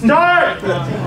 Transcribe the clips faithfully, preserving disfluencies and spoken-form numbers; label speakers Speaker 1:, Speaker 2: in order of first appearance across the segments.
Speaker 1: Start!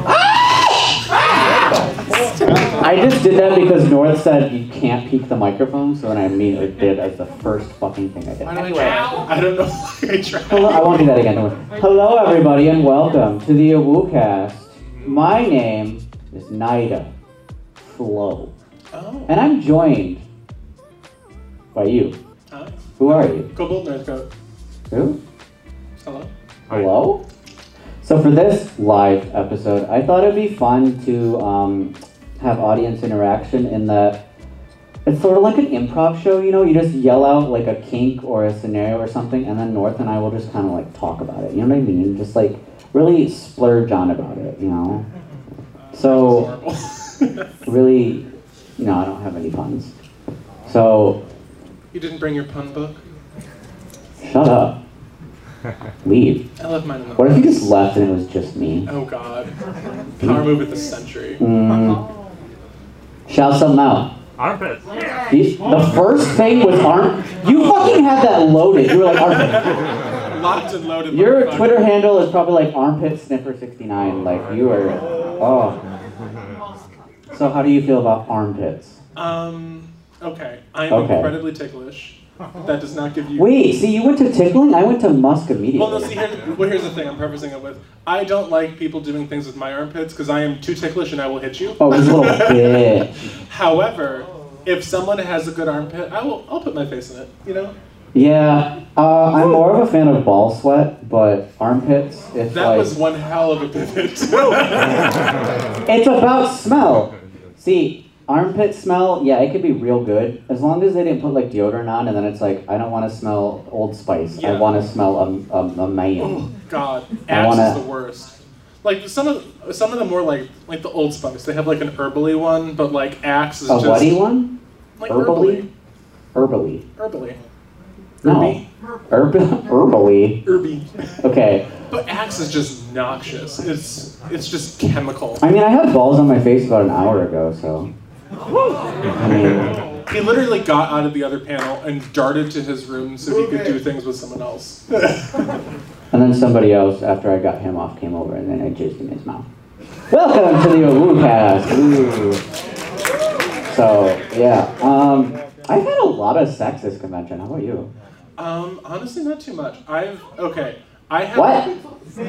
Speaker 2: I just did that because North said you can't peek the microphone, so then I immediately did as the first fucking thing I did.
Speaker 1: Anyway, I don't know why I tried.
Speaker 2: Hello, I won't do that again. Don't worry. Hello, everybody, and welcome to the AwooCast. My name is Nida Flo,
Speaker 1: Oh.
Speaker 2: and I'm joined by you.
Speaker 1: Hi.
Speaker 2: Who are you?
Speaker 1: Cobalt Northcote.
Speaker 2: Who?
Speaker 1: Hello.
Speaker 2: Hello? So for this live episode, I thought it'd be fun to um, have audience interaction in that it's sort of like an improv show, you know? You just yell out like a kink or a scenario or something, and then North and I will just kind of like talk about it. You know what I mean? Just like really splurge on about it, you know? So really, no, I don't have any puns. So
Speaker 1: You didn't bring your pun book?
Speaker 2: shut up. Leave.
Speaker 1: I left mine in the
Speaker 2: What if you just left and it was just me?
Speaker 1: Oh god. Power move of the century.
Speaker 2: Mm. Shout something out.
Speaker 3: Armpits.
Speaker 2: You, the first thing was arm. You fucking had that loaded. You were like armpit.
Speaker 1: Locked and loaded.
Speaker 2: Your
Speaker 1: motherfucker.
Speaker 2: Twitter handle is probably like armpit sniffer sixty-nine. Like you are. Oh. So how do you feel about armpits?
Speaker 1: Um, okay. I'm
Speaker 2: Okay.
Speaker 1: incredibly ticklish. That does not give you...
Speaker 2: Wait. See, you went to tickling. I went to musk immediately.
Speaker 1: Well, no, see, here, well, here's the thing I'm prefacing it with. I don't like people doing things with my armpits because I am too ticklish and I will hit you.
Speaker 2: Oh, this little bitch.
Speaker 1: However, if someone has a good armpit, I will, I'll put my face in it, you know?
Speaker 2: Yeah. Uh, I'm more of a fan of ball sweat, but armpits. If
Speaker 1: That
Speaker 2: like,
Speaker 1: was one hell of a pivot.
Speaker 2: It's about smell. See, armpit smell, yeah, it could be real good. As long as they didn't put like deodorant on and then it's like, I don't want to smell Old Spice. I
Speaker 1: Yeah.
Speaker 2: want to smell a, a, a man.
Speaker 1: Oh, God.
Speaker 2: I
Speaker 1: Axe
Speaker 2: wanna-
Speaker 1: is the worst. Like, some of some of the more, like, like the Old Spice, they have, like, an herbally one, but, like, Axe is
Speaker 2: A
Speaker 1: just...
Speaker 2: whatty one?
Speaker 1: Like,
Speaker 2: Herbally?
Speaker 1: herbally.
Speaker 2: Herbally.
Speaker 1: Herbally.
Speaker 2: No. Herb herbally.
Speaker 1: Herby.
Speaker 2: Okay.
Speaker 1: But Axe is just noxious. It's it's just chemical.
Speaker 2: I mean, I had balls on my face about an hour ago, so. I mean,
Speaker 1: He literally got out of the other panel and darted to his room so he could do things with someone else.
Speaker 2: and then somebody else, after I got him off, came over and then I jizzed in his mouth. Welcome to the AwooCast. Ooh. So, yeah. Um, I've had a lot of sex this convention. How about you?
Speaker 1: Um, honestly, not too much. I've okay. I have.
Speaker 2: What?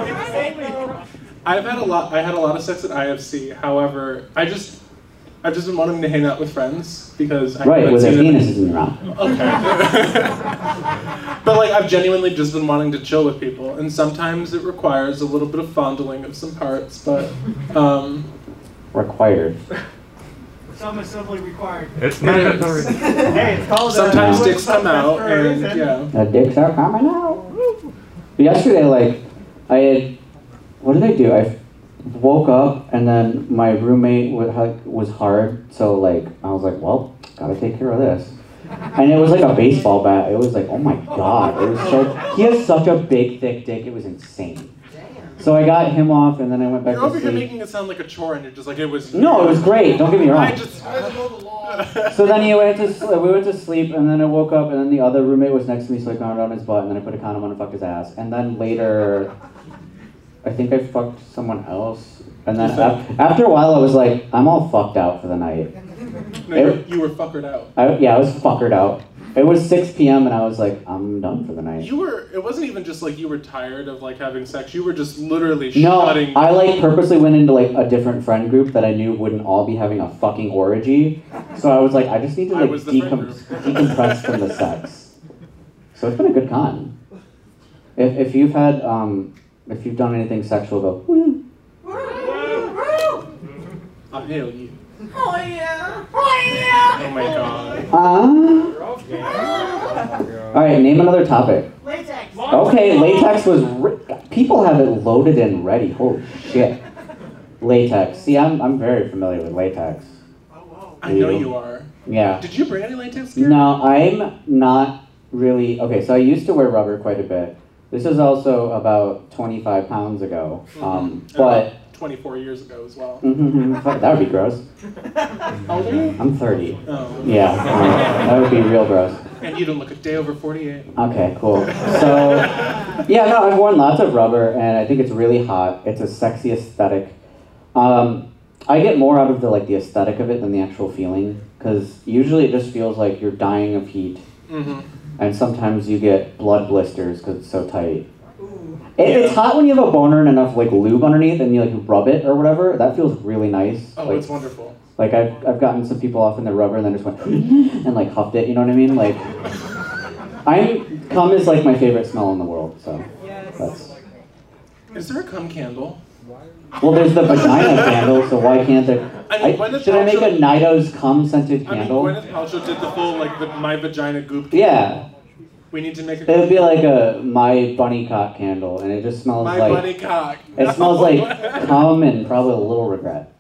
Speaker 1: I've had a lot. I had a lot of sex at I F C. However, I just, I've just been wanting to hang out with friends because I
Speaker 2: Right,
Speaker 1: haven't
Speaker 2: with their
Speaker 1: seen them-
Speaker 2: penises in your mouth.
Speaker 1: Okay. But like, I've genuinely just been wanting to chill with people, and sometimes it requires a little bit of fondling of some parts. But um,
Speaker 2: Required.
Speaker 4: Some is simply required.
Speaker 3: It's
Speaker 1: It
Speaker 3: mandatory.
Speaker 1: is.
Speaker 4: Hey, it's called
Speaker 1: sometimes
Speaker 4: uh,
Speaker 1: dicks come out,
Speaker 4: for a
Speaker 1: and
Speaker 4: reason.
Speaker 1: yeah.
Speaker 2: The dicks are coming out. But yesterday, like, I had, what did I do? I woke up and then my roommate was, was hard, so like, I was like, well, gotta take care of this. And it was like a baseball bat. It was like, oh my god. It was so, he has such a big, thick dick. It was insane. So I got him off and then I went back
Speaker 1: You're
Speaker 2: to
Speaker 1: over here
Speaker 2: sleep.
Speaker 1: making it sound like a chore, and you're just like it was.
Speaker 2: No, it was great. Don't get me wrong.
Speaker 1: I just.
Speaker 2: So then he went to sl- we went to sleep, and then I woke up, and then the other roommate was next to me, so I counted on his butt, and then I put a condom on and fucked his ass. And then later, I think I fucked someone else. And then af- after a while, I was like, I'm all fucked out for the night.
Speaker 1: No, you, were, you were fuckered out.
Speaker 2: I, yeah, I was fuckered out. It was six p.m. and I was like, I'm done for the night.
Speaker 1: You were. It wasn't even just like you were tired of like having sex. You were just literally
Speaker 2: No,
Speaker 1: shutting.
Speaker 2: I like purposely went into like a different friend group that I knew wouldn't all be having a fucking orgy. So I was like, I just need to
Speaker 1: I
Speaker 2: like
Speaker 1: was the friend
Speaker 2: decom- decompress from the sex. So it's been a good con. If if you've had um if you've done anything sexual, go woo.
Speaker 1: I hail you.
Speaker 4: Oh yeah! Oh yeah!
Speaker 1: Oh my god.
Speaker 2: Uh, all right, name another topic.
Speaker 4: Latex.
Speaker 2: Okay, latex was ri- people have it loaded and ready. Holy shit. Latex. See, I'm I'm very familiar with latex.
Speaker 1: I know you are.
Speaker 2: Yeah.
Speaker 1: Did you bring any latex gear?
Speaker 2: No, I'm not really. Okay, so I used to wear rubber quite a bit. This is also about twenty-five pounds ago. Um,
Speaker 1: Mhm.
Speaker 2: but
Speaker 1: twenty-four years ago as well.
Speaker 2: Mhm, fuck, that would be gross.
Speaker 1: How old are you?
Speaker 2: I'm thirty.
Speaker 1: Oh.
Speaker 2: Yeah, uh, that would be real gross.
Speaker 1: And you don't look a day over forty-eight.
Speaker 2: Okay, cool. So, Yeah, no, I've worn lots of rubber, and I think it's really hot. It's a sexy aesthetic. Um, I get more out of the like the aesthetic of it than the actual feeling, because usually it just feels like you're dying of heat,
Speaker 1: Mm-hmm.
Speaker 2: and sometimes you get blood blisters because it's so tight. It,
Speaker 1: Yeah.
Speaker 2: It's hot when you have a boner and enough like lube underneath, and you like rub it or whatever. That feels really nice.
Speaker 1: Oh,
Speaker 2: like,
Speaker 1: it's wonderful.
Speaker 2: Like I've I've gotten some people off in the rubber and then just went and like huffed it. You know what I mean? Like, I'm cum is like my favorite smell in the world. So that's.
Speaker 1: Is there a cum candle?
Speaker 2: Well, there's the vagina candle, so why can't there?
Speaker 1: I mean,
Speaker 2: I,
Speaker 1: Gwyneth
Speaker 2: should I make a
Speaker 1: Paltrow-
Speaker 2: Nido's cum scented
Speaker 1: I mean,
Speaker 2: candle?
Speaker 1: Gwyneth Paltrow did the full like the, my vagina goop.
Speaker 2: Yeah,
Speaker 1: We need to make a.
Speaker 2: it would be like a my bunny cock candle, and it just smells
Speaker 1: My
Speaker 2: like
Speaker 1: bunny cock.
Speaker 2: it smells like cum and probably a little regret.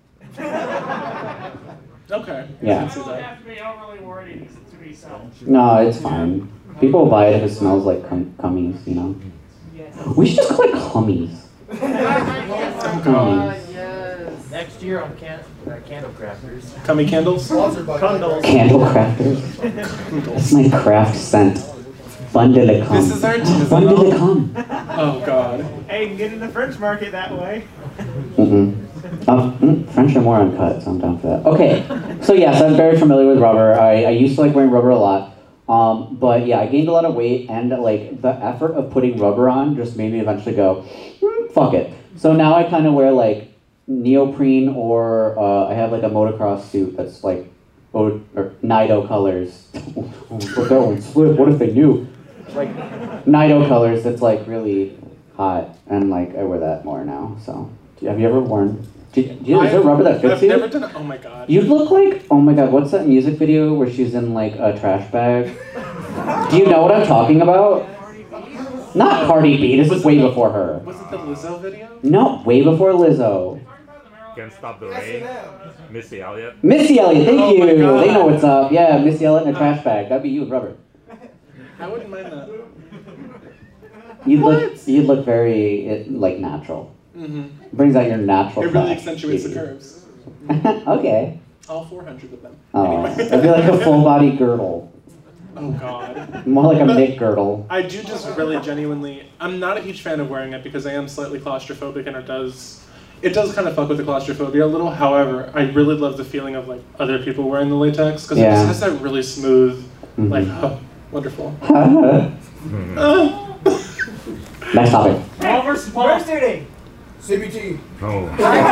Speaker 1: Okay.
Speaker 2: Yeah.
Speaker 1: I can see
Speaker 4: You don't
Speaker 1: that.
Speaker 4: have to be overly worried to be self.
Speaker 2: No, it's fine. People buy it if it smells like cum- cummies, you know. We should just call it cummies.
Speaker 1: Oh, God.
Speaker 2: Cummies.
Speaker 3: Next year on can uh, Candle Crafters.
Speaker 1: Cummy candles?
Speaker 4: Cundles.
Speaker 2: Candle crafters. That's my craft scent. Bundle de cum.
Speaker 1: This is our
Speaker 2: Bundle de cum.
Speaker 1: Oh, God.
Speaker 4: Hey, you can get in the French market that way.
Speaker 2: Mm-mm. Um, mm, French are more uncut, so I'm down for that. Okay, so yes, I'm very familiar with rubber. I, I used to like wearing rubber a lot. Um, but yeah, I gained a lot of weight, and like the effort of putting rubber on just made me eventually go, mm, fuck it. So now I kind of wear like neoprene, or uh, I have like a motocross suit that's like o- or Nido colors. Oh, that one slip. What if they knew? Like Nido colors. That's like really hot, and like I wear that more now. So have you ever worn? Do, do you, is there rubber that fits
Speaker 1: I've
Speaker 2: you?
Speaker 1: never done it. Oh, my God.
Speaker 2: You look like, oh my god, what's that music video where she's in like a trash bag? Do you know what I'm talking about? Not Cardi B, this is way before her.
Speaker 1: Was it the Lizzo video?
Speaker 2: No, way before Lizzo.
Speaker 5: Can't Stop the Rain, Missy Elliott.
Speaker 2: Missy Elliott, thank
Speaker 1: Oh my
Speaker 2: you!
Speaker 1: God.
Speaker 2: They know what's up. Yeah, Missy Elliott in a trash bag. That'd be you with rubber.
Speaker 1: I wouldn't mind that.
Speaker 2: You'd look, you'd look very, it, like, natural.
Speaker 1: Mm-hmm.
Speaker 2: Brings out your natural
Speaker 1: It really
Speaker 2: class.
Speaker 1: accentuates the curves.
Speaker 2: Okay.
Speaker 1: All four hundred of them.
Speaker 2: Oh,
Speaker 1: Anyway.
Speaker 2: it'd be like a full body girdle.
Speaker 1: Oh, God.
Speaker 2: More like a
Speaker 1: But-
Speaker 2: mid girdle.
Speaker 1: I do just really genuinely, I'm not a huge fan of wearing it because I am slightly claustrophobic, and it does, it does kind of fuck with the claustrophobia a little. However, I really love the feeling of like other people wearing the latex, because
Speaker 2: Yeah.
Speaker 1: it just has that really smooth,
Speaker 2: Mhm.
Speaker 1: like, oh, wonderful.
Speaker 5: Hmm.
Speaker 1: Uh,
Speaker 2: Next topic.
Speaker 4: Paul versus Paul. University.
Speaker 6: C B T.
Speaker 5: Oh.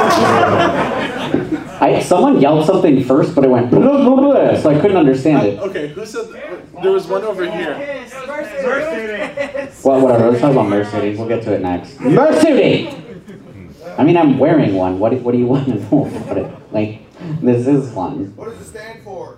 Speaker 2: I someone yelled something first, but it went blah, blah, blah, so I couldn't understand it.
Speaker 1: okay, who said, there was one over here.
Speaker 4: University.
Speaker 2: Well, whatever. Let's talk about mersuiting. We'll get to it next. Mersuiting. I mean, I'm wearing one. What do, what do you want to know about it? Like, this is fun.
Speaker 6: What does it stand for?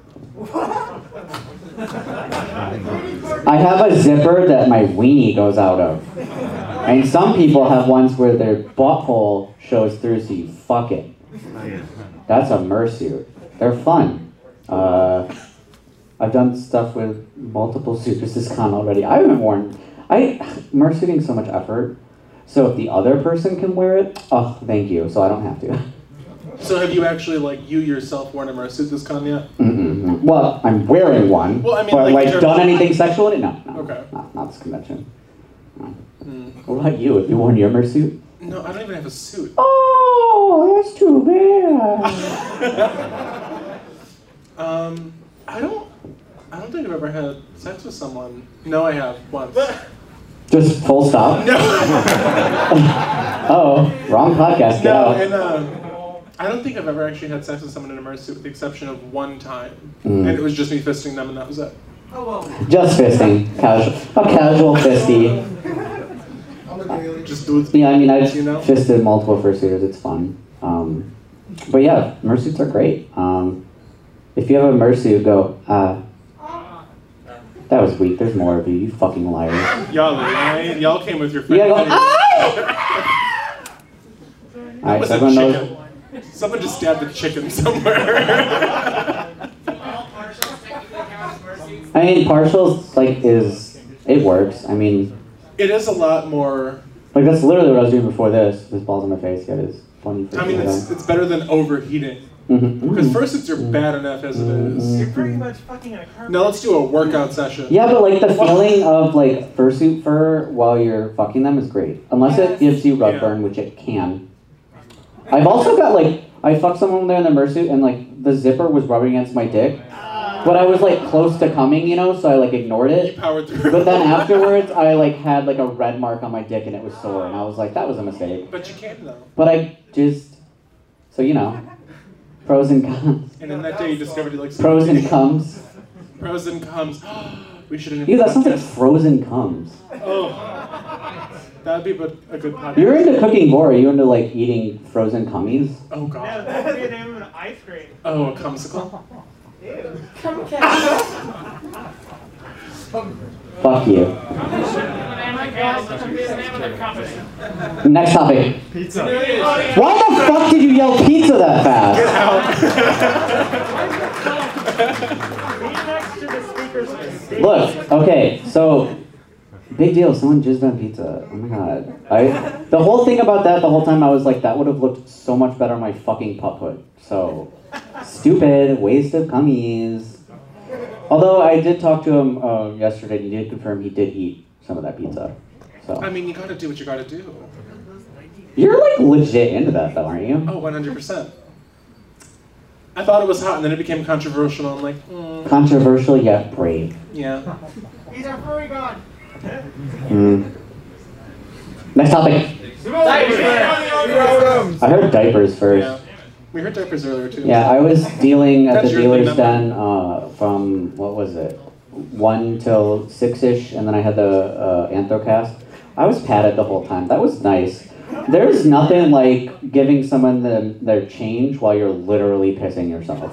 Speaker 2: I have a zipper that my weenie goes out of, and some people have ones where their butthole shows through, so you fuck it. That's a mersuit. They're fun. Uh, I've done stuff with multiple suitors this con already. I haven't worn. I mersuiting so much effort. So if the other person can wear it, oh, thank you. So I don't have to.
Speaker 1: So have you actually, like, you yourself worn a mersuit this con yet?
Speaker 2: Mm-mm. Well, I'm wearing one.
Speaker 1: Well, I mean,
Speaker 2: but
Speaker 1: like,
Speaker 2: like,
Speaker 1: in terms
Speaker 2: done
Speaker 1: of-
Speaker 2: anything sexual in it? No, no.
Speaker 1: Okay.
Speaker 2: Not, not this convention. No.
Speaker 1: Hmm.
Speaker 2: What about you? Have you worn your mersuit?
Speaker 1: No, I don't even have a suit.
Speaker 2: Oh, that's too bad.
Speaker 1: Um, I don't, I don't think I've ever had sex with someone. No, I have, once.
Speaker 2: Just full stop.
Speaker 1: No,
Speaker 2: Oh, wrong podcast. Get
Speaker 1: no,
Speaker 2: out.
Speaker 1: and um, I don't think I've ever actually had sex with someone in a mersuit with the exception of one time.
Speaker 2: Mm.
Speaker 1: And it was just me fisting them and that was it.
Speaker 2: Just fisting. Casual. A casual fisty.
Speaker 6: I'm the daily.
Speaker 1: Just do it.
Speaker 2: Yeah, I mean, I've
Speaker 1: You know?
Speaker 2: fisted multiple fursuiters. It's fun. Um, but yeah, mersuits are great. Um, if you have a mersuit, go, uh, that was weak. There's more of you. You fucking liars.
Speaker 1: Y'all lying. Y'all came with your
Speaker 2: You
Speaker 1: friend.
Speaker 2: gotta go, ah!
Speaker 1: That
Speaker 2: Alright,
Speaker 1: was
Speaker 2: so
Speaker 1: a
Speaker 2: everyone knows.
Speaker 1: chicken. Someone just stabbed a chicken somewhere.
Speaker 2: I mean, partials, like, is, it works. I mean,
Speaker 1: It is a lot more.
Speaker 2: like, that's literally what I was doing before this. This ball's in my face. Yeah, it is funny. For
Speaker 1: I mean,
Speaker 2: sure.
Speaker 1: it's it's better than overheating.
Speaker 2: Mm-hmm.
Speaker 1: Because fursuits are bad enough as it is.
Speaker 4: You're pretty much fucking in a carpet.
Speaker 1: Now let's do a workout session.
Speaker 2: Yeah, but like the feeling of like fursuit fur while you're fucking them is great. Unless it gives you rug
Speaker 1: Yeah.
Speaker 2: burn, which it can. I've also got like, I fucked someone there in the mersuit and like the zipper was rubbing against my dick. But I was like close to coming, you know, so I like ignored
Speaker 1: You
Speaker 2: it.
Speaker 1: powered through.
Speaker 2: But then afterwards, I like had like a red mark on my dick and it was sore. And I was like, that was a mistake.
Speaker 1: But you can though.
Speaker 2: But I just, so you know, pros and cons.
Speaker 1: And then that day you discovered you like
Speaker 2: Pros and cums.
Speaker 1: Pros and cons. We should have.
Speaker 2: Ew, that sounds like frozen cums.
Speaker 1: Oh, that'd be but a good podcast.
Speaker 2: You're into cooking more. Are you into like eating frozen cummies?
Speaker 1: Oh
Speaker 4: No,
Speaker 1: god.
Speaker 4: that would be the name of an ice cream.
Speaker 1: Oh, a cumsicle.
Speaker 4: Ew.
Speaker 2: Fuck you. Next topic.
Speaker 5: Pizza.
Speaker 2: Why the fuck did you yell pizza that fast?
Speaker 4: Be next to the speaker's face.
Speaker 2: Look, okay, so big deal. Someone jizzed on pizza. Oh my god. I the whole thing about that the whole time I was like that would have looked so much better on my fucking puphood. So stupid waste of cummies. Although I did talk to him uh, yesterday and he did confirm he did eat some of that pizza. So
Speaker 1: I mean, you gotta do what you gotta do.
Speaker 2: you're like legit into that though, aren't you?
Speaker 1: Oh, one hundred percent. I thought it was hot and then it became controversial. I'm like, mm,
Speaker 2: Controversial yet brave.
Speaker 1: yeah.
Speaker 4: He's our furry god.
Speaker 2: Mm. Next topic. I heard diapers first.
Speaker 1: Yeah. We heard diapers earlier too.
Speaker 2: Yeah, I was dealing at the
Speaker 1: That's your
Speaker 2: dealer's
Speaker 1: thing,
Speaker 2: den uh, from, what was it, one till six-ish, and then I had the uh, Anthrocast. I was padded the whole time. That was nice. There's nothing like giving someone the, their change while you're literally pissing yourself.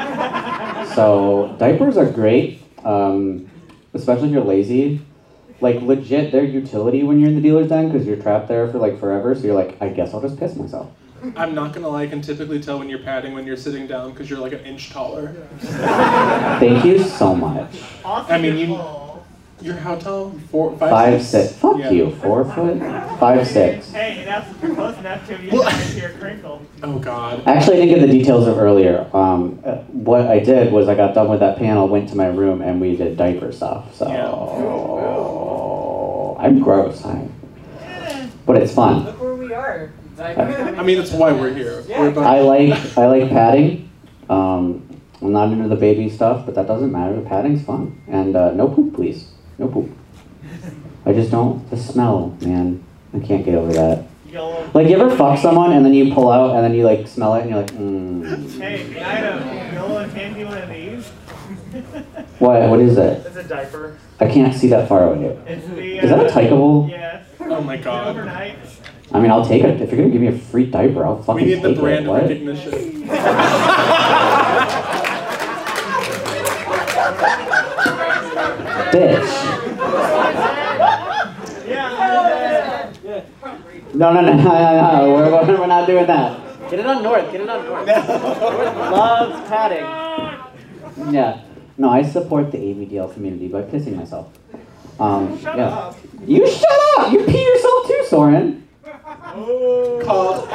Speaker 2: So diapers are great, um, especially if you're lazy. Like legit, they're utility when you're in the dealer's den because you're trapped there for like forever. So you're like, I guess I'll just piss myself.
Speaker 1: I'm not gonna lie, I can typically tell when you're padding when you're sitting down because you're like an inch taller.
Speaker 2: Thank you so much.
Speaker 1: I mean, you. You're how tall? Four, five,
Speaker 2: Five,
Speaker 1: six?
Speaker 2: six. Fuck
Speaker 1: Yeah.
Speaker 2: you. Four foot? Five, six.
Speaker 4: Hey, that's if you're close enough to you
Speaker 1: Well-
Speaker 4: to hear crinkle.
Speaker 1: Oh god.
Speaker 2: Actually, I didn't get the details of earlier. Um, uh, what I did was I got done with that panel, went to my room, and we did diaper stuff. So I'm gross, hi. But it's fun.
Speaker 3: Look where we are.
Speaker 1: I mean, that's why we're here. We're about-
Speaker 2: I like I like padding. Um, I'm not into the baby stuff, but that doesn't matter. The padding's fun, and uh, no poop, please. No poop. I just don't. The smell, man. I can't get over that.
Speaker 4: Yellow.
Speaker 2: Like, you ever fuck someone and then you pull out and then you like smell it and you're like, mmm.
Speaker 4: Hey, can I have a Nola and handy one of these?
Speaker 2: What? What is it?
Speaker 4: It's a diaper.
Speaker 2: I can't see that far away.
Speaker 4: It's the.
Speaker 2: Is that a
Speaker 4: uh,
Speaker 2: Tykeable?
Speaker 4: Yes.
Speaker 1: Oh my god.
Speaker 4: Overnight.
Speaker 2: I mean, I'll take it. If you're gonna give me a free diaper, I'll fucking
Speaker 1: We need the
Speaker 2: take
Speaker 1: brand
Speaker 2: it. What?
Speaker 1: recognition.
Speaker 2: Bitch.
Speaker 4: Yeah.
Speaker 2: No, no, no, no, no, no. We're, we're not doing that. Get it on North. Get it on North. North loves padding. Yeah. No, I support the A B D L community by pissing myself. Um,
Speaker 4: Shut
Speaker 2: yeah.
Speaker 4: up.
Speaker 2: You shut up! You pee yourself too, Soren.
Speaker 4: Oh.
Speaker 1: Called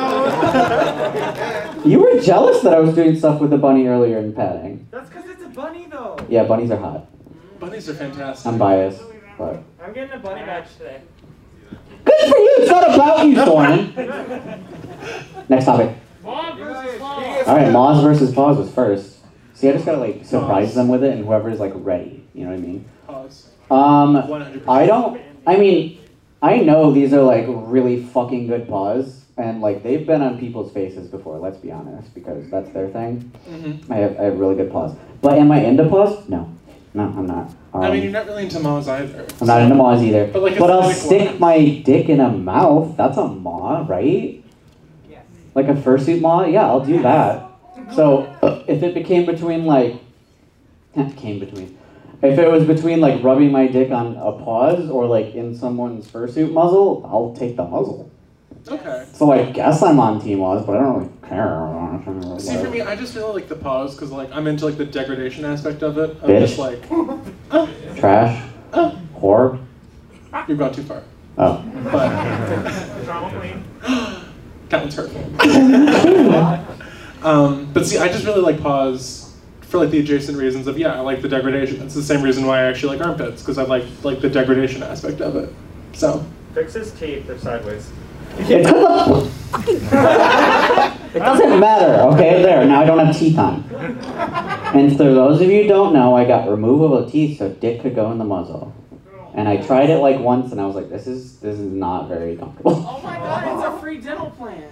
Speaker 1: out.
Speaker 2: You were jealous that I was doing stuff with the bunny earlier in padding.
Speaker 3: That's because it's a bunny, though.
Speaker 2: Yeah, bunnies are hot.
Speaker 1: Bunnies are fantastic.
Speaker 2: I'm biased, but
Speaker 4: I'm getting a bunny badge today.
Speaker 2: good for you. It's not about you, Soren. Next topic.
Speaker 3: Bob versus Bob.
Speaker 2: All right, Moz versus Paws was first. See, I just gotta like surprise them with it, and whoever's like ready. You know what I mean?
Speaker 1: Pause.
Speaker 2: Um,
Speaker 1: one hundred percent.
Speaker 2: I don't. I mean, I know these are like really fucking good paws, and like they've been on people's faces before. Let's be honest, because that's their thing.
Speaker 1: Mm-hmm.
Speaker 2: I have, I have really good paws. But am I into paws? No, no, I'm not. Um,
Speaker 1: I mean, you're not really into Moz either.
Speaker 2: I'm not into maws either.
Speaker 1: But, like,
Speaker 2: but I'll
Speaker 1: it's like
Speaker 2: stick
Speaker 1: one.
Speaker 2: my dick in a mouth. That's a maw, right?
Speaker 3: Yes.
Speaker 2: Like a fursuit maw? Yeah, I'll do that. So if it became between like, came between. If it was between like rubbing my dick on a paws or like in someone's fursuit muzzle, I'll take the muzzle.
Speaker 1: Okay.
Speaker 2: So I guess I'm on Team Oz, but I don't really care.
Speaker 1: See, for me, I just feel like the pause because like I'm into like the degradation aspect of it. I'm
Speaker 2: Bitch.
Speaker 1: just like, oh,
Speaker 2: Trash,
Speaker 1: oh,
Speaker 2: whore.
Speaker 1: you've gone too far.
Speaker 2: Oh,
Speaker 1: But
Speaker 4: Drama queen.
Speaker 1: that one's hurtful. Um, but see, I just really like paws for like the adjacent reasons of yeah, I like the degradation. It's the same reason why I actually like armpits because I like like the degradation aspect of it. So
Speaker 4: Fix his teeth, they're sideways.
Speaker 2: It's 'cause of- it doesn't matter, okay? There, now I don't have teeth on. And for those of you who don't know, I got removable teeth so Dick could go in the muzzle. And I tried it like once and I was like, this is this is not very comfortable.
Speaker 3: Oh my god, it's a free dental plan.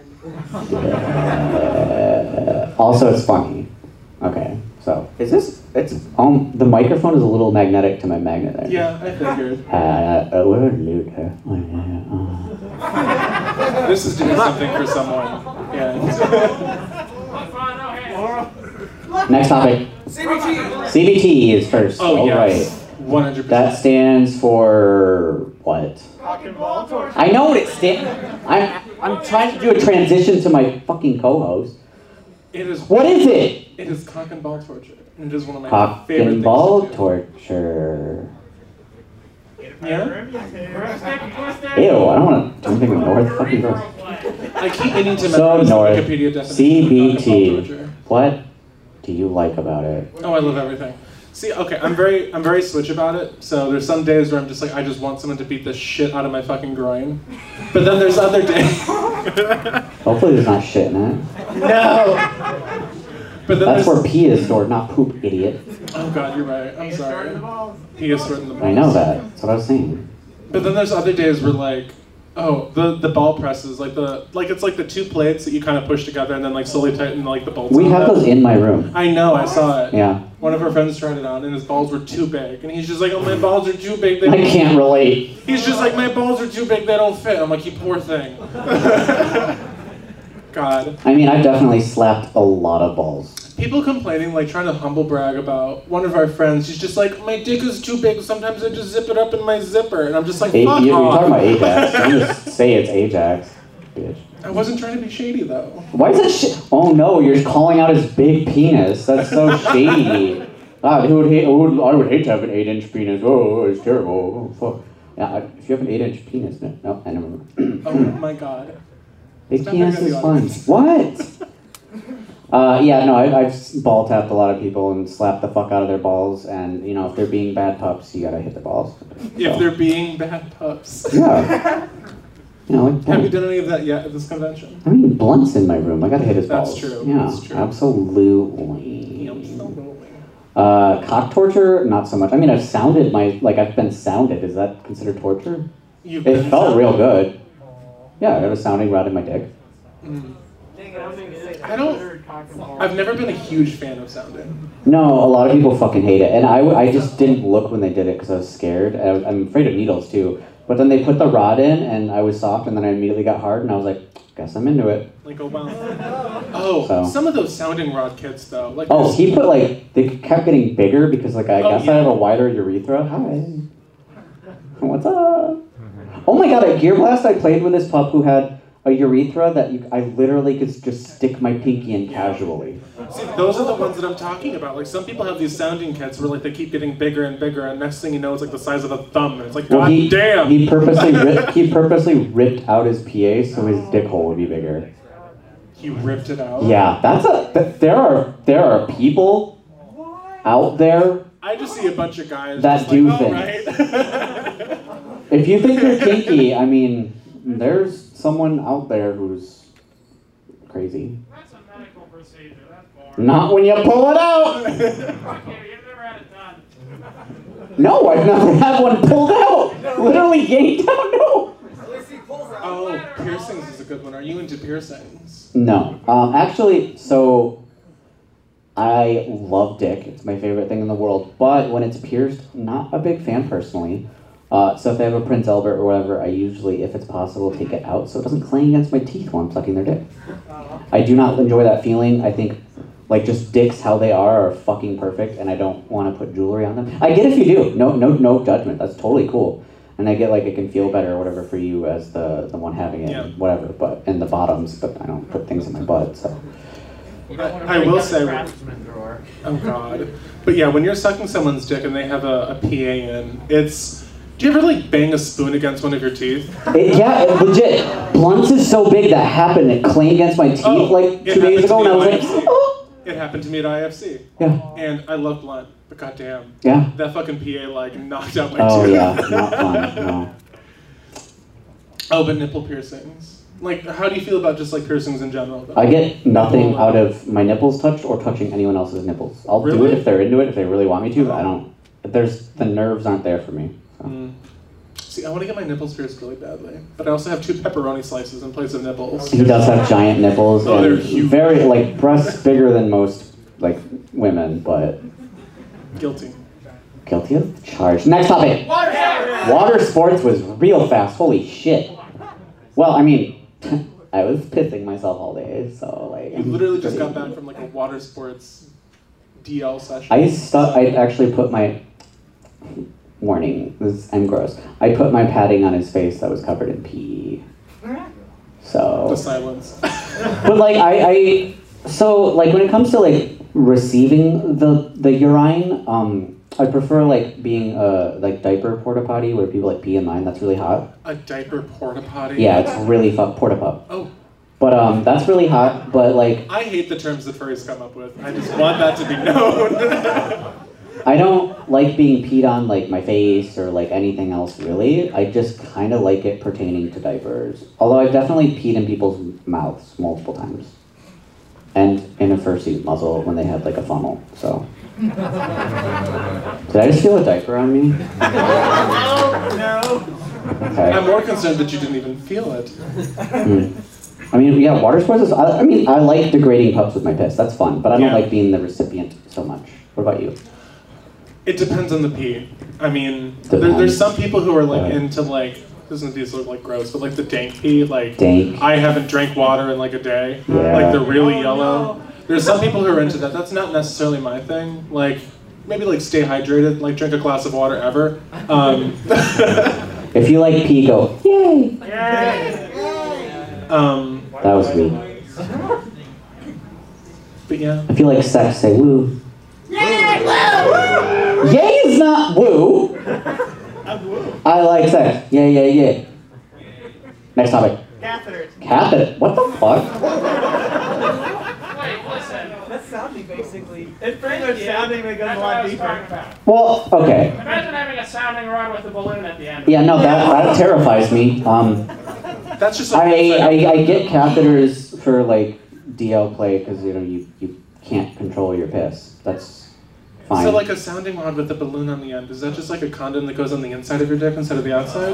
Speaker 2: Uh, also, it's funny. Okay, so is this? It's um the microphone is a little magnetic to my magnet there.
Speaker 1: yeah, I figured.
Speaker 2: Uh, a word, Luke.
Speaker 1: This is doing something for someone. Yeah.
Speaker 2: Next topic.
Speaker 6: C B T.
Speaker 2: C B T is first.
Speaker 1: Oh
Speaker 2: All
Speaker 1: yes,
Speaker 2: right.
Speaker 1: one hundred
Speaker 2: That
Speaker 1: percent.
Speaker 2: stands for what?
Speaker 4: Cock and ball torture.
Speaker 2: I know what it stands. I'm I'm trying to do a transition to my fucking co-host.
Speaker 1: It is.
Speaker 2: What is it?
Speaker 1: It is cock and ball torture. And it is one of my
Speaker 2: Cock
Speaker 1: favorite
Speaker 2: and
Speaker 1: things
Speaker 2: ball
Speaker 1: to do.
Speaker 2: torture.
Speaker 1: Yeah.
Speaker 2: Ew, I don't want to do anything with North. Fucking gross.
Speaker 1: I keep meaning to
Speaker 2: So
Speaker 1: memorize the
Speaker 2: North,
Speaker 1: Wikipedia definition
Speaker 2: C
Speaker 1: of
Speaker 2: B
Speaker 1: cock and ball
Speaker 2: T.
Speaker 1: torture.
Speaker 2: What do you like about it?
Speaker 1: Oh, I love everything. See, okay, I'm very, I'm very switch about it. So there's some days where I'm just like, I just want someone to beat the shit out of my fucking groin. But then there's other days.
Speaker 2: Hopefully there's not shit in it.
Speaker 1: No. But then
Speaker 2: That's
Speaker 1: there's.
Speaker 2: where pee is stored, not poop, idiot.
Speaker 1: Oh God, you're right. I'm sorry. He is sorting the balls.
Speaker 2: I know that. That's what I was saying.
Speaker 1: But then there's other days where like, oh, the the ball presses, like the like it's like the two plates that you kind of push together and then like slowly tighten like the bolts.
Speaker 2: We
Speaker 1: on
Speaker 2: have
Speaker 1: that.
Speaker 2: those in my room.
Speaker 1: I know, I saw it.
Speaker 2: Yeah.
Speaker 1: One of our friends tried it on and his balls were too big. And he's just like, oh, my balls are too big. They
Speaker 2: I can't relate.
Speaker 1: He's just like, my balls are too big, they don't fit. I'm like, you poor thing. God.
Speaker 2: I mean, I've definitely slapped a lot of balls.
Speaker 1: People complaining, like trying to humble brag about one of our friends. She's just like, my dick is too big. Sometimes I just zip it up in my zipper. And I'm just like,
Speaker 2: A-
Speaker 1: fuck
Speaker 2: you're
Speaker 1: off.
Speaker 2: talking about Ajax. Don't just say it's Ajax, bitch.
Speaker 1: I wasn't trying to be shady, though.
Speaker 2: Why is that shit? Oh no, you're calling out his big penis. That's so shady. God, who would hate? Who would, I would hate to have an eight-inch penis. Oh, it's terrible. Oh, fuck. Yeah, I- if you have an eight-inch penis, no, no, I never remember.
Speaker 1: Oh my God.
Speaker 2: Big
Speaker 1: Stop
Speaker 2: penis
Speaker 1: making
Speaker 2: is
Speaker 1: the
Speaker 2: fun.
Speaker 1: audience.
Speaker 2: What? Uh, yeah, no, I, I've ball tapped a lot of people and slapped the fuck out of their balls. And you know, if they're being bad pups, you gotta hit their balls.
Speaker 1: If
Speaker 2: So,
Speaker 1: they're being bad pups.
Speaker 2: yeah. You know, like,
Speaker 1: Have you done any of that yet at this convention?
Speaker 2: I mean, Blunt's in my room. I gotta hit his
Speaker 1: That's
Speaker 2: balls.
Speaker 1: true,
Speaker 2: Yeah,
Speaker 1: that's true.
Speaker 2: absolutely.
Speaker 1: Absolutely.
Speaker 2: Uh, cock torture, not so much. I mean, I've sounded my like I've been sounded. Is that considered torture?
Speaker 1: You've
Speaker 2: It
Speaker 1: been
Speaker 2: felt
Speaker 1: some-
Speaker 2: real good. Yeah, I got a sounding rod in my dick.
Speaker 1: Mm. I don't. I've never been a huge fan of sounding.
Speaker 2: No, a lot of people fucking hate it, and I, w- I just didn't look when they did it because I was scared. I, was- I'm afraid of needles too. But then they put the rod in, and I was soft, and then I immediately got hard, and I was like, guess I'm into it.
Speaker 1: Like, oh wow. Oh,
Speaker 2: So.
Speaker 1: some of those sounding rod kits though. Like
Speaker 2: Oh,
Speaker 1: there's-
Speaker 2: he put like they kept getting bigger because like I
Speaker 1: Oh,
Speaker 2: guess
Speaker 1: yeah.
Speaker 2: I have a wider urethra. Hi. What's up? Oh my god, at Gear Blast I played with this pup who had a urethra that you, I literally could just stick my pinky in casually.
Speaker 1: See, those are the ones that I'm talking about. Like some people have these sounding kits where like they keep getting bigger and bigger, and next thing you know, it's like the size of a thumb, and it's like,
Speaker 2: Well,
Speaker 1: god
Speaker 2: he,
Speaker 1: damn.
Speaker 2: he purposely ripped, he purposely ripped out his P A so his dick hole would be bigger.
Speaker 1: He ripped it out.
Speaker 2: Yeah, that's a. Th- there are there are people out there.
Speaker 1: I just see a bunch of guys
Speaker 2: That
Speaker 1: just
Speaker 2: do
Speaker 1: like, oh,
Speaker 2: things.
Speaker 1: right.
Speaker 2: If you think you're kinky, I mean, there's someone out there who's crazy.
Speaker 4: That's a medical procedure. That's boring.
Speaker 2: Not when you pull it out.
Speaker 4: Okay, you've never had it done.
Speaker 2: No, I've never had one pulled out. Literally yanked out. No.
Speaker 1: Oh, piercings is a good one. Are you into piercings?
Speaker 2: No. Um, actually, so I love dick. It's my favorite thing in the world. But when it's pierced, not a big fan personally. Uh, so if they have a Prince Albert or whatever, I usually, if it's possible, take it out so it doesn't clang against my teeth while I'm sucking their dick. I do not enjoy that feeling. I think, like, just dicks how they are are fucking perfect, and I don't want to put jewelry on them. I get if you do. No, no, no judgment. That's totally cool. And I get like it can feel better or whatever for you as the the one having it,
Speaker 1: Yeah.
Speaker 2: whatever. But in the bottoms, but I don't put things in my butt. So
Speaker 4: You don't want to
Speaker 1: I
Speaker 4: break
Speaker 1: will
Speaker 4: up
Speaker 1: say-
Speaker 4: the craftsman drawer.
Speaker 1: Oh god. But yeah, when you're sucking someone's dick and they have a, a P A in, it's Do you ever like bang a spoon against one of your teeth?
Speaker 2: It, yeah, it, legit. Blunts is so big that happened. It clanged against my teeth
Speaker 1: Oh,
Speaker 2: like
Speaker 1: it
Speaker 2: two days
Speaker 1: happened
Speaker 2: ago,
Speaker 1: to
Speaker 2: and I
Speaker 1: me
Speaker 2: was
Speaker 1: at
Speaker 2: like,
Speaker 1: I F C.
Speaker 2: oh.
Speaker 1: It happened to me at I F C.
Speaker 2: Yeah.
Speaker 1: And I love blunt, but goddamn,
Speaker 2: Yeah.
Speaker 1: that fucking P A like knocked out my
Speaker 2: Oh
Speaker 1: tooth.
Speaker 2: yeah, not fun. No.
Speaker 1: Oh, but nipple piercings. Like, how do you feel about just like piercings in general? Though?
Speaker 2: I get nothing out of my nipples touched or touching anyone else's nipples. I'll do
Speaker 1: Really?
Speaker 2: it if they're into it, if they really want me to, but I don't. There's the nerves aren't there for me. So.
Speaker 1: Mm. See, I want to get my nipples pierced really badly, but I also have two pepperoni slices in place of nipples.
Speaker 2: He does have giant nipples
Speaker 1: Oh, they're
Speaker 2: and
Speaker 1: huge.
Speaker 2: very like breasts bigger than most like women, but
Speaker 1: Guilty.
Speaker 2: guilty of the charge. Next topic.
Speaker 3: Water sports.
Speaker 2: Water sports was real fast. Holy shit. Well, I mean, I was pissing myself all day, so like.
Speaker 1: You literally just got back from like a water sports D L session.
Speaker 2: I stuck. I actually put my warning. This, I'm gross. I put my padding on his face that was covered in pee.
Speaker 1: The
Speaker 2: So,
Speaker 1: silence.
Speaker 2: but like I, I, so like when it comes to like receiving the the urine, um, I prefer like being a like diaper porta potty where people like pee in mine. That's really hot.
Speaker 1: A diaper porta potty.
Speaker 2: Yeah, it's really fun. Porta pup.
Speaker 1: Oh,
Speaker 2: But um, that's really hot. But like,
Speaker 1: I hate the terms that furries come up with. I just want that to be known.
Speaker 2: I don't like being peed on like my face or like anything else really. I just kind of like it pertaining to diapers. Although I've definitely peed in people's mouths multiple times. And in a fursuit muzzle when they had like a funnel, so. Did I just feel a diaper on me?
Speaker 3: No.
Speaker 2: Okay.
Speaker 1: I'm more concerned that you didn't even feel it.
Speaker 2: Hmm. I mean, yeah, water sports is, I, I mean, I like degrading pups with my piss. That's fun, but I don't
Speaker 1: Yeah.
Speaker 2: like being the recipient so much. What about you?
Speaker 1: It depends on the pee. I mean, there,
Speaker 2: Depends.
Speaker 1: there's some people who are like
Speaker 2: Yeah.
Speaker 1: into like, doesn't these look like gross, but like the dank pee, like
Speaker 2: Dank.
Speaker 1: I haven't drank water in like a day.
Speaker 2: Yeah.
Speaker 1: Like the really
Speaker 3: Oh,
Speaker 1: yellow.
Speaker 3: no.
Speaker 1: There's some people who are into that. That's not necessarily my thing. Like maybe like stay hydrated, like drink a glass of water ever. Um,
Speaker 2: If you like pee, go, yay!
Speaker 1: um,
Speaker 2: That was sweet.
Speaker 1: but yeah.
Speaker 2: If you like sex, say woo. Yay is not woo. I like sex. Yeah, yeah, yeah. Next topic.
Speaker 3: Catheters.
Speaker 2: Catheter. What the fuck?
Speaker 3: That's sounding basically. It's pretty much sounding that goes a lot deeper.
Speaker 2: Well, okay.
Speaker 4: Imagine having a sounding rod with a balloon at the end.
Speaker 2: Yeah, no, that, that terrifies me. Um,
Speaker 1: That's just. a
Speaker 2: I,
Speaker 1: whole
Speaker 2: I,
Speaker 1: thing.
Speaker 2: I get catheters for like D L play because you know you, you can't control your piss. That's fine.
Speaker 1: So like a sounding rod with a balloon on the end, is that just like a condom that goes on the inside of your dick instead of the outside?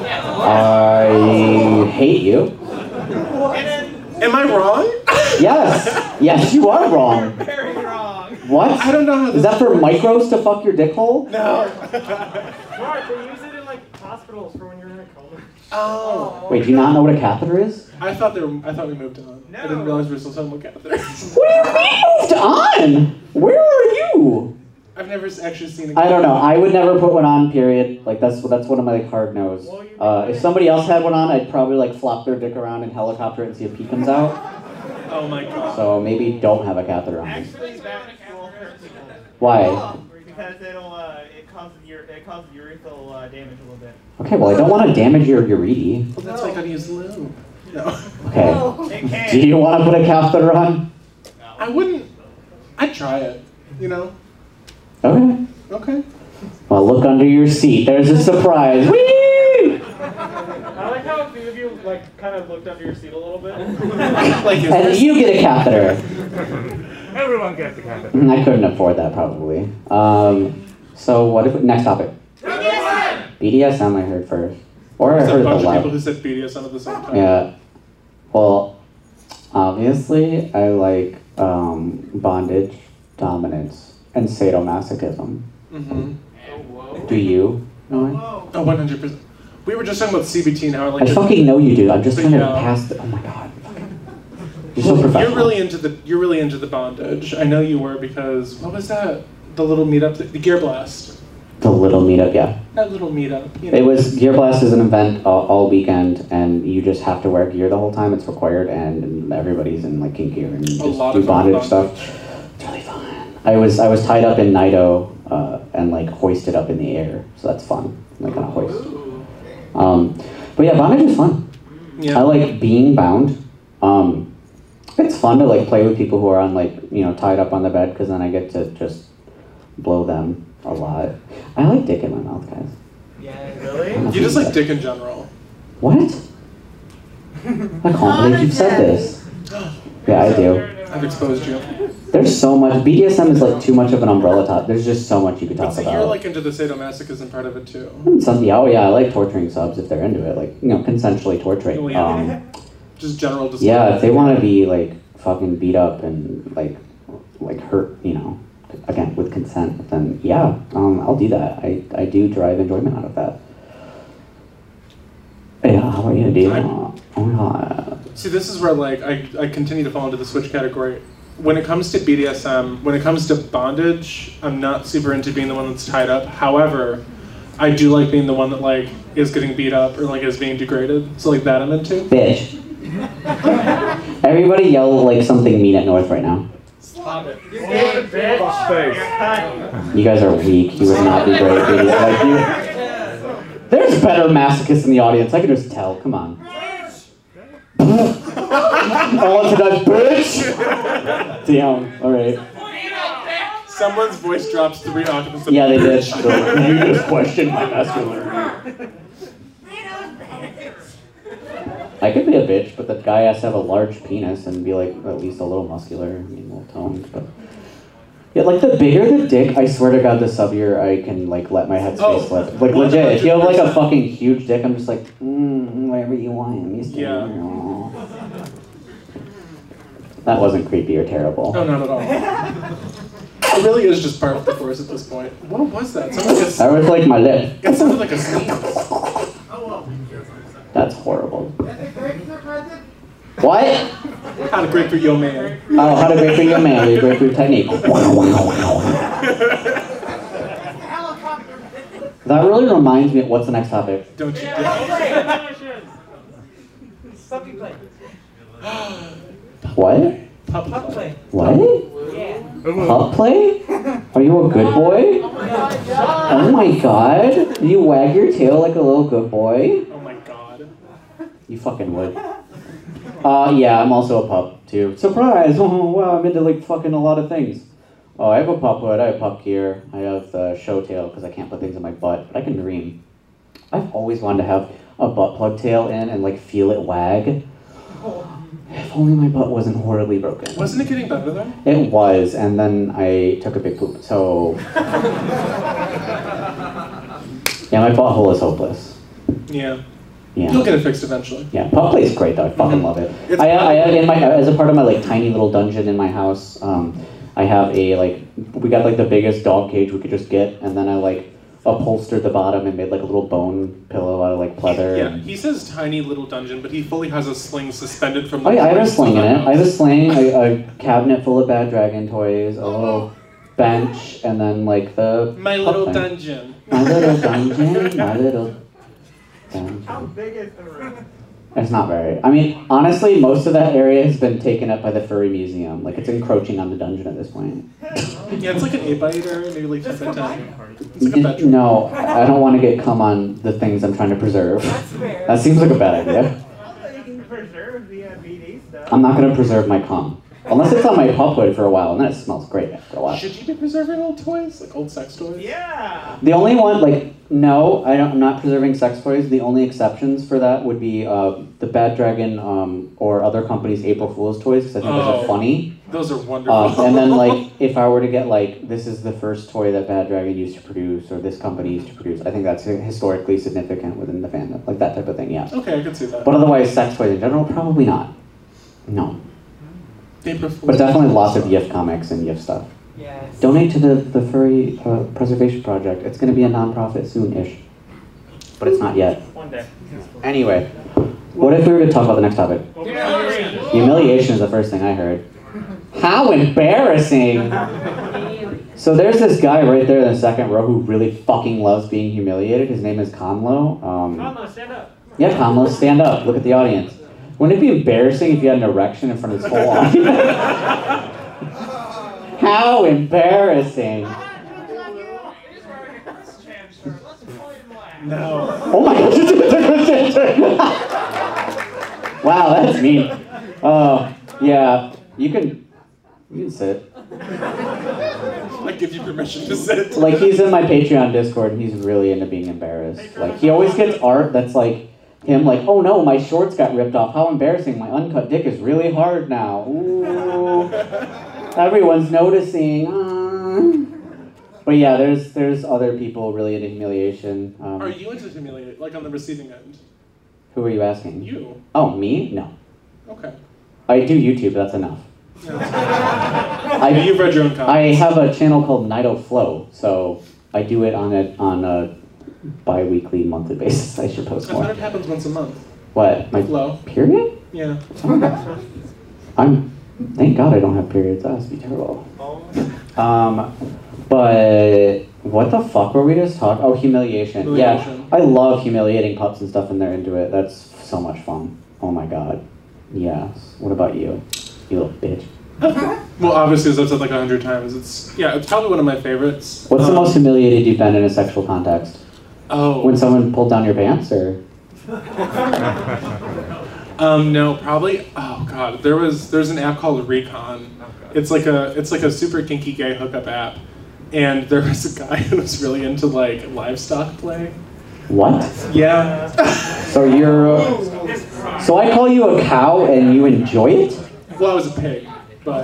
Speaker 2: I hate you.
Speaker 1: Am I wrong?
Speaker 2: Yes. Yes, you are wrong.
Speaker 3: Very wrong.
Speaker 2: What?
Speaker 1: I don't know how this
Speaker 2: Is that for micros to fuck your dick hole?
Speaker 1: No.
Speaker 4: Mark, they use it in like hospitals for when you're in a coma.
Speaker 1: Oh.
Speaker 2: Wait, do you not know what a catheter is?
Speaker 1: I thought they were, I thought we moved on. I didn't
Speaker 3: No.
Speaker 1: realize we were still talking about catheters.
Speaker 2: What do you mean moved on? Where are you?
Speaker 1: I've never s- actually seen a
Speaker 2: I don't know. I would never put one on. Period. Like that's that's one of my like, hard no's. Uh, if somebody else had one on, I'd probably like flop their dick around and helicopter it and see if pee comes out.
Speaker 1: Oh my god.
Speaker 2: So maybe don't have a catheter on.
Speaker 3: Actually, that will hurt people.
Speaker 2: Why?
Speaker 3: Because it'll uh, it causes your it causes urethral uh, damage a little bit.
Speaker 2: Okay. Well, I don't want to damage your urethra.
Speaker 1: Well, that's why I gotta use lube. No.
Speaker 2: Okay.
Speaker 3: It can.
Speaker 2: Do you want to put a catheter on?
Speaker 1: I wouldn't. I'd try it. You know?
Speaker 2: Okay.
Speaker 1: Okay.
Speaker 2: Well, look under your seat. There's a surprise. Whee!
Speaker 4: I like how a few of you like kind of looked under your seat a little bit.
Speaker 1: Like, is
Speaker 2: And
Speaker 1: this-
Speaker 2: you get a catheter.
Speaker 5: Everyone gets the catheter.
Speaker 2: Mm, I couldn't afford that probably. Um, so what if next topic? B D S M I heard first, or I
Speaker 1: There's a
Speaker 2: heard the
Speaker 1: bunch of people
Speaker 2: live.
Speaker 1: who said B D S M at the same time.
Speaker 2: Yeah. Well, obviously I like um, bondage, dominance, and sadomasochism.
Speaker 1: Mm-hmm.
Speaker 2: Do you? No.
Speaker 1: Oh, one hundred percent. We were just talking about C B T and how I like
Speaker 2: I
Speaker 1: to-
Speaker 2: fucking know you do. I'm just
Speaker 1: But
Speaker 2: trying to
Speaker 1: yeah.
Speaker 2: pass the. Oh my god. You're so professional.
Speaker 1: You're really into the you're really into the bondage. I know you were because what was that? The little meetup, the Gear Blast.
Speaker 2: The little meetup, yeah.
Speaker 1: That little meetup. You know.
Speaker 2: It was Gear Blast is an event all, all weekend, and you just have to wear gear the whole time. It's required, and everybody's in like kink gear and just
Speaker 1: lot
Speaker 2: do
Speaker 1: of fun
Speaker 2: bondage
Speaker 1: bondage.
Speaker 2: stuff. It's really fun. I was I was tied up in Nido uh, and like hoisted up in the air, so that's fun. Like on a hoist.
Speaker 1: Ooh.
Speaker 2: Um, but yeah, bondage is fun.
Speaker 1: Yeah.
Speaker 2: I like being bound. Um, it's fun to like play with people who are on like, you know, tied up on the bed because then I get to just blow them a lot. I like dick in my mouth, guys.
Speaker 3: Yeah,
Speaker 4: Really?
Speaker 1: You just like dick in general.
Speaker 2: What? I can't believe you've said this. Yeah, I do.
Speaker 1: I've exposed you.
Speaker 2: There's so much. B D S M is like too much of an umbrella top. There's just so much you could
Speaker 1: But
Speaker 2: talk
Speaker 1: see,
Speaker 2: about.
Speaker 1: you're like into the sadomasochism part of it too.
Speaker 2: Some, yeah, oh yeah, I like torturing subs if they're into it. Like, you know, consensually torturing.
Speaker 1: Oh, yeah.
Speaker 2: Um,
Speaker 1: Just general display.
Speaker 2: yeah, if they want to be like fucking beat up and like like hurt, you know, again with consent, then yeah, um, I'll do that. I, I do derive enjoyment out of that. Yeah, how about you, dude?
Speaker 1: I'm-
Speaker 2: Oh my god.
Speaker 1: See, this is where like I, I continue to fall into the switch category. When it comes to B D S M, when it comes to bondage, I'm not super into being the one that's tied up. However, I do like being the one that like is getting beat up or like is being degraded. So like that I'm into.
Speaker 2: Bitch. Everybody yell like something mean at North right now.
Speaker 4: Stop it. You bitch. Face.
Speaker 2: You guys are weak. You would not be great at B D S M. Like you. There's better masochists in the audience. I can just tell. Come on. Oh, it's a Dutch bitch. Damn. All right.
Speaker 1: Someone's voice drops three octaves.
Speaker 2: Yeah, they did. So, you just questioned my masculinity. I could be a bitch, but the guy has to have a large penis and be like at least a little muscular, I mean, a little toned. But yeah, like the bigger the dick, I swear to God, the subbier I can like let my headspace
Speaker 1: Oh,
Speaker 2: slip. Like legit, if you have like a fucking huge dick, I'm just like, mm, whatever you want. I'm used to
Speaker 1: Yeah.
Speaker 2: it. That wasn't creepy or terrible.
Speaker 1: No, not at all. It really is just part of the course at this point. What was that? Someone just,
Speaker 2: That was like my lip.
Speaker 1: it sounded like a sneeze.
Speaker 2: That's horrible. What?
Speaker 1: How to grapefruit your man.
Speaker 2: Oh, how to grapefruit your man with grapefruit technique. That really reminds me of what's the next topic?
Speaker 1: Don't you dare.
Speaker 3: Puppy play.
Speaker 2: What?
Speaker 1: Pup play.
Speaker 2: What?
Speaker 3: Yeah.
Speaker 2: Pup play? Are you a good boy? Oh my god. Do you wag your tail like a little good boy?
Speaker 1: Oh my god.
Speaker 2: You fucking would. Uh, yeah, I'm also a pup, too. Surprise! Oh, wow, I'm into, like, fucking a lot of things. Oh, I have a pup hood, I have pup gear, I have the show tail, because I can't put things in my butt, but I can dream. I've always wanted to have a butt plug tail in and, like, feel it wag. If only my butt wasn't horribly broken.
Speaker 1: Wasn't it getting better then?
Speaker 2: It was, and then I took a big poop, so... Yeah, my butthole is hopeless.
Speaker 1: Yeah.
Speaker 2: Yeah.
Speaker 1: You'll get it fixed eventually.
Speaker 2: Yeah, pup play is great though. I fucking love it.
Speaker 1: It's
Speaker 2: I, I have in my as a part of my like tiny little dungeon in my house. Um, I have a like we got like the biggest dog cage we could just get, and then I like upholstered the bottom and made like a little bone pillow out of like pleather.
Speaker 1: Yeah,
Speaker 2: and-
Speaker 1: he says tiny little dungeon, but he fully has a sling suspended from the
Speaker 2: Oh yeah, I have a
Speaker 1: joist
Speaker 2: sling in
Speaker 1: of the
Speaker 2: it. I have a
Speaker 1: house.
Speaker 2: sling, a, a cabinet full of Bad Dragon toys, a little bench, and then like the
Speaker 1: My
Speaker 2: pup
Speaker 1: little
Speaker 2: thing.
Speaker 1: dungeon.
Speaker 2: My little dungeon. My little dungeon.
Speaker 3: How big is the room?
Speaker 2: It's not very. I mean, honestly, most of that area has been taken up by the furry museum. Like, it's encroaching on the dungeon at this point.
Speaker 1: Yeah, it's like an eight by eight area, maybe like ten by ten. It's like a
Speaker 2: N-
Speaker 1: bedroom.
Speaker 2: No, I don't want to get cum on the things I'm trying to preserve.
Speaker 3: That's fair.
Speaker 2: That seems like a bad idea.
Speaker 3: Also, you can preserve the uh, B D stuff.
Speaker 2: I'm not going to preserve my cum. Unless it's on my pup hood for a while, and then it smells great after a while.
Speaker 1: Should you be preserving old toys, like old sex toys?
Speaker 3: Yeah.
Speaker 2: The only one, like, no, I don't, I'm not preserving sex toys. The only exceptions for that would be uh, the Bad Dragon um, or other companies' April Fool's toys, because I think those
Speaker 1: Oh.
Speaker 2: are funny.
Speaker 1: Those are wonderful.
Speaker 2: Um, and then, like, if I were to get, like, this is the first toy that Bad Dragon used to produce, or this company used to produce, I think that's historically significant within the fandom. Like, that type of thing, yeah.
Speaker 1: Okay, I can see that.
Speaker 2: But otherwise, sex toys in general, probably not. No.
Speaker 1: April Fool's
Speaker 2: But definitely
Speaker 1: Day.
Speaker 2: lots of Yif comics and Yif stuff.
Speaker 3: Yes.
Speaker 2: Donate to the, the Furry uh, Preservation Project. It's going to be a nonprofit soon-ish. But it's not yet.
Speaker 4: One day.
Speaker 2: Anyway, what if we were to talk about the next topic? Humiliation is the first thing I heard. How embarrassing! So there's this guy right there in the second row who really fucking loves being humiliated. His name is Conlo. Um,
Speaker 4: Mama, stand up.
Speaker 2: yeah, Conlo, stand up. Look at the audience. Wouldn't it be embarrassing if you had an erection in front of this whole audience? How embarrassing!
Speaker 1: No.
Speaker 2: Oh my gosh. Wow, that's mean. Oh, yeah. You can, you can sit.
Speaker 1: I give you permission to sit.
Speaker 2: Like, he's in my Patreon Discord, and he's really into being embarrassed. Like, he always gets art that's like, him like, oh no, my shorts got ripped off. How embarrassing. My uncut dick is really hard now. Ooh. Everyone's noticing. Uh. But yeah, there's there's other people really into humiliation. Um,
Speaker 1: Are you into humiliate, like on the receiving end?
Speaker 2: Who are you asking?
Speaker 1: You.
Speaker 2: Oh, me? No.
Speaker 1: Okay.
Speaker 2: I do YouTube, that's enough.
Speaker 1: I, You've read your own comments.
Speaker 2: I have a channel called Nido Flow, so I do it on a on a bi-weekly, monthly basis. I should post
Speaker 1: I
Speaker 2: more.
Speaker 1: thought it happens once a month.
Speaker 2: What? My
Speaker 1: Flow.
Speaker 2: period?
Speaker 1: Yeah.
Speaker 2: I'm. Thank God I don't have periods. That must be terrible. Um, but what the fuck were we just talking? Oh, humiliation.
Speaker 1: Humiliation.
Speaker 2: Yeah, I love humiliating pups and stuff, and they're into it. That's so much fun. Oh my God. Yes. What about you? You little bitch.
Speaker 1: Well, obviously, as I've said like a hundred times, it's yeah, it's probably one of my favorites.
Speaker 2: What's
Speaker 1: um,
Speaker 2: the most humiliated you've been in a sexual context?
Speaker 1: Oh.
Speaker 2: When someone pulled down your pants, or?
Speaker 1: Um, no, probably. Oh God, there was there's an app called Recon. It's like a it's like a super kinky gay hookup app, and there was a guy who was really into like livestock play.
Speaker 2: What?
Speaker 1: Yeah.
Speaker 2: So you're. Uh, so I call you a cow and you enjoy it?
Speaker 1: Well, I was a pig, but.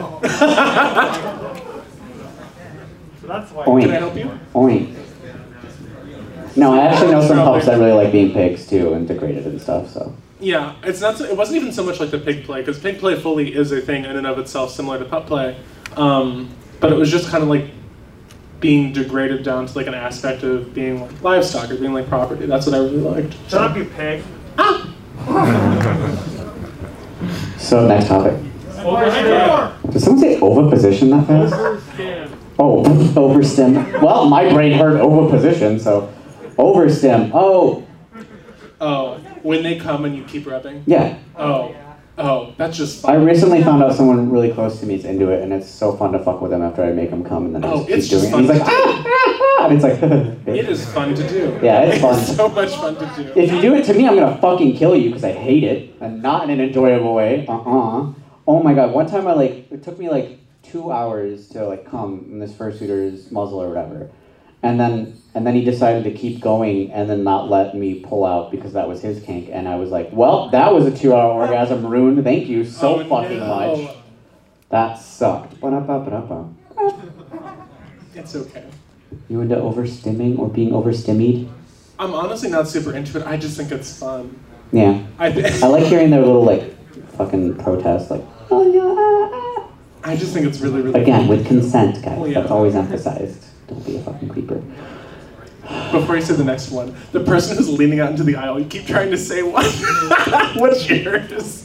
Speaker 3: So that's why.
Speaker 2: Oink.
Speaker 1: Can I help you?
Speaker 2: Oink. No, I actually know some pups that really like being pigs too, and degraded and stuff. So.
Speaker 1: Yeah, it's not. So, it wasn't even so much like the pig play, because pig play fully is a thing in and of itself, similar to pup play. Um, but it was just kind of like being degraded down to like an aspect of being like livestock or being like property. That's what I really liked.
Speaker 3: Shut up, you pig.
Speaker 2: So next topic.
Speaker 3: Overstim.
Speaker 2: Did someone say oviposition that fast?
Speaker 3: Overstim.
Speaker 2: Oh, overstim. Well, my brain heard oviposition, so overstim. Oh,
Speaker 1: Oh, when they come and you keep rubbing?
Speaker 2: yeah.
Speaker 1: Oh, oh, that's just
Speaker 2: I
Speaker 1: fun.
Speaker 2: recently found out someone really close to me is into it, and it's so fun to fuck with him after I make him come, and then I
Speaker 1: Oh,
Speaker 2: just keep
Speaker 1: it's
Speaker 2: doing
Speaker 1: just
Speaker 2: it. And he's
Speaker 1: fun
Speaker 2: like,
Speaker 1: to
Speaker 2: ah, ah, ah, and it's like,
Speaker 1: It is fun to do.
Speaker 2: Yeah, it's fun.
Speaker 1: so much fun to do.
Speaker 2: If you do it to me, I'm gonna fucking kill you because I hate it, and not in an enjoyable way. Uh-uh. Oh my God, one time I like, it took me like two hours to like come in this fursuiter's muzzle or whatever. And then and then he decided to keep going and then not let me pull out because that was his kink. And I was like, well, that was a two-hour orgasm ruined. Thank you so
Speaker 1: Oh,
Speaker 2: fucking
Speaker 1: no.
Speaker 2: much. That sucked. Ba-da-ba-ba-da-ba.
Speaker 1: It's okay.
Speaker 2: You into overstimming or being overstimmied?
Speaker 1: I'm honestly not super into it. I just think it's fun.
Speaker 2: Yeah.
Speaker 1: I th-
Speaker 2: I like hearing their little like fucking protests like, oh yeah. ah, ah."
Speaker 1: I just think it's really, really
Speaker 2: Again,
Speaker 1: fun.
Speaker 2: with consent, guys.
Speaker 1: Oh, yeah.
Speaker 2: That's always emphasized. Don't be a fucking creeper.
Speaker 1: Before you say the next one, the person who's leaning out into the aisle, you keep trying to say what? What's yours?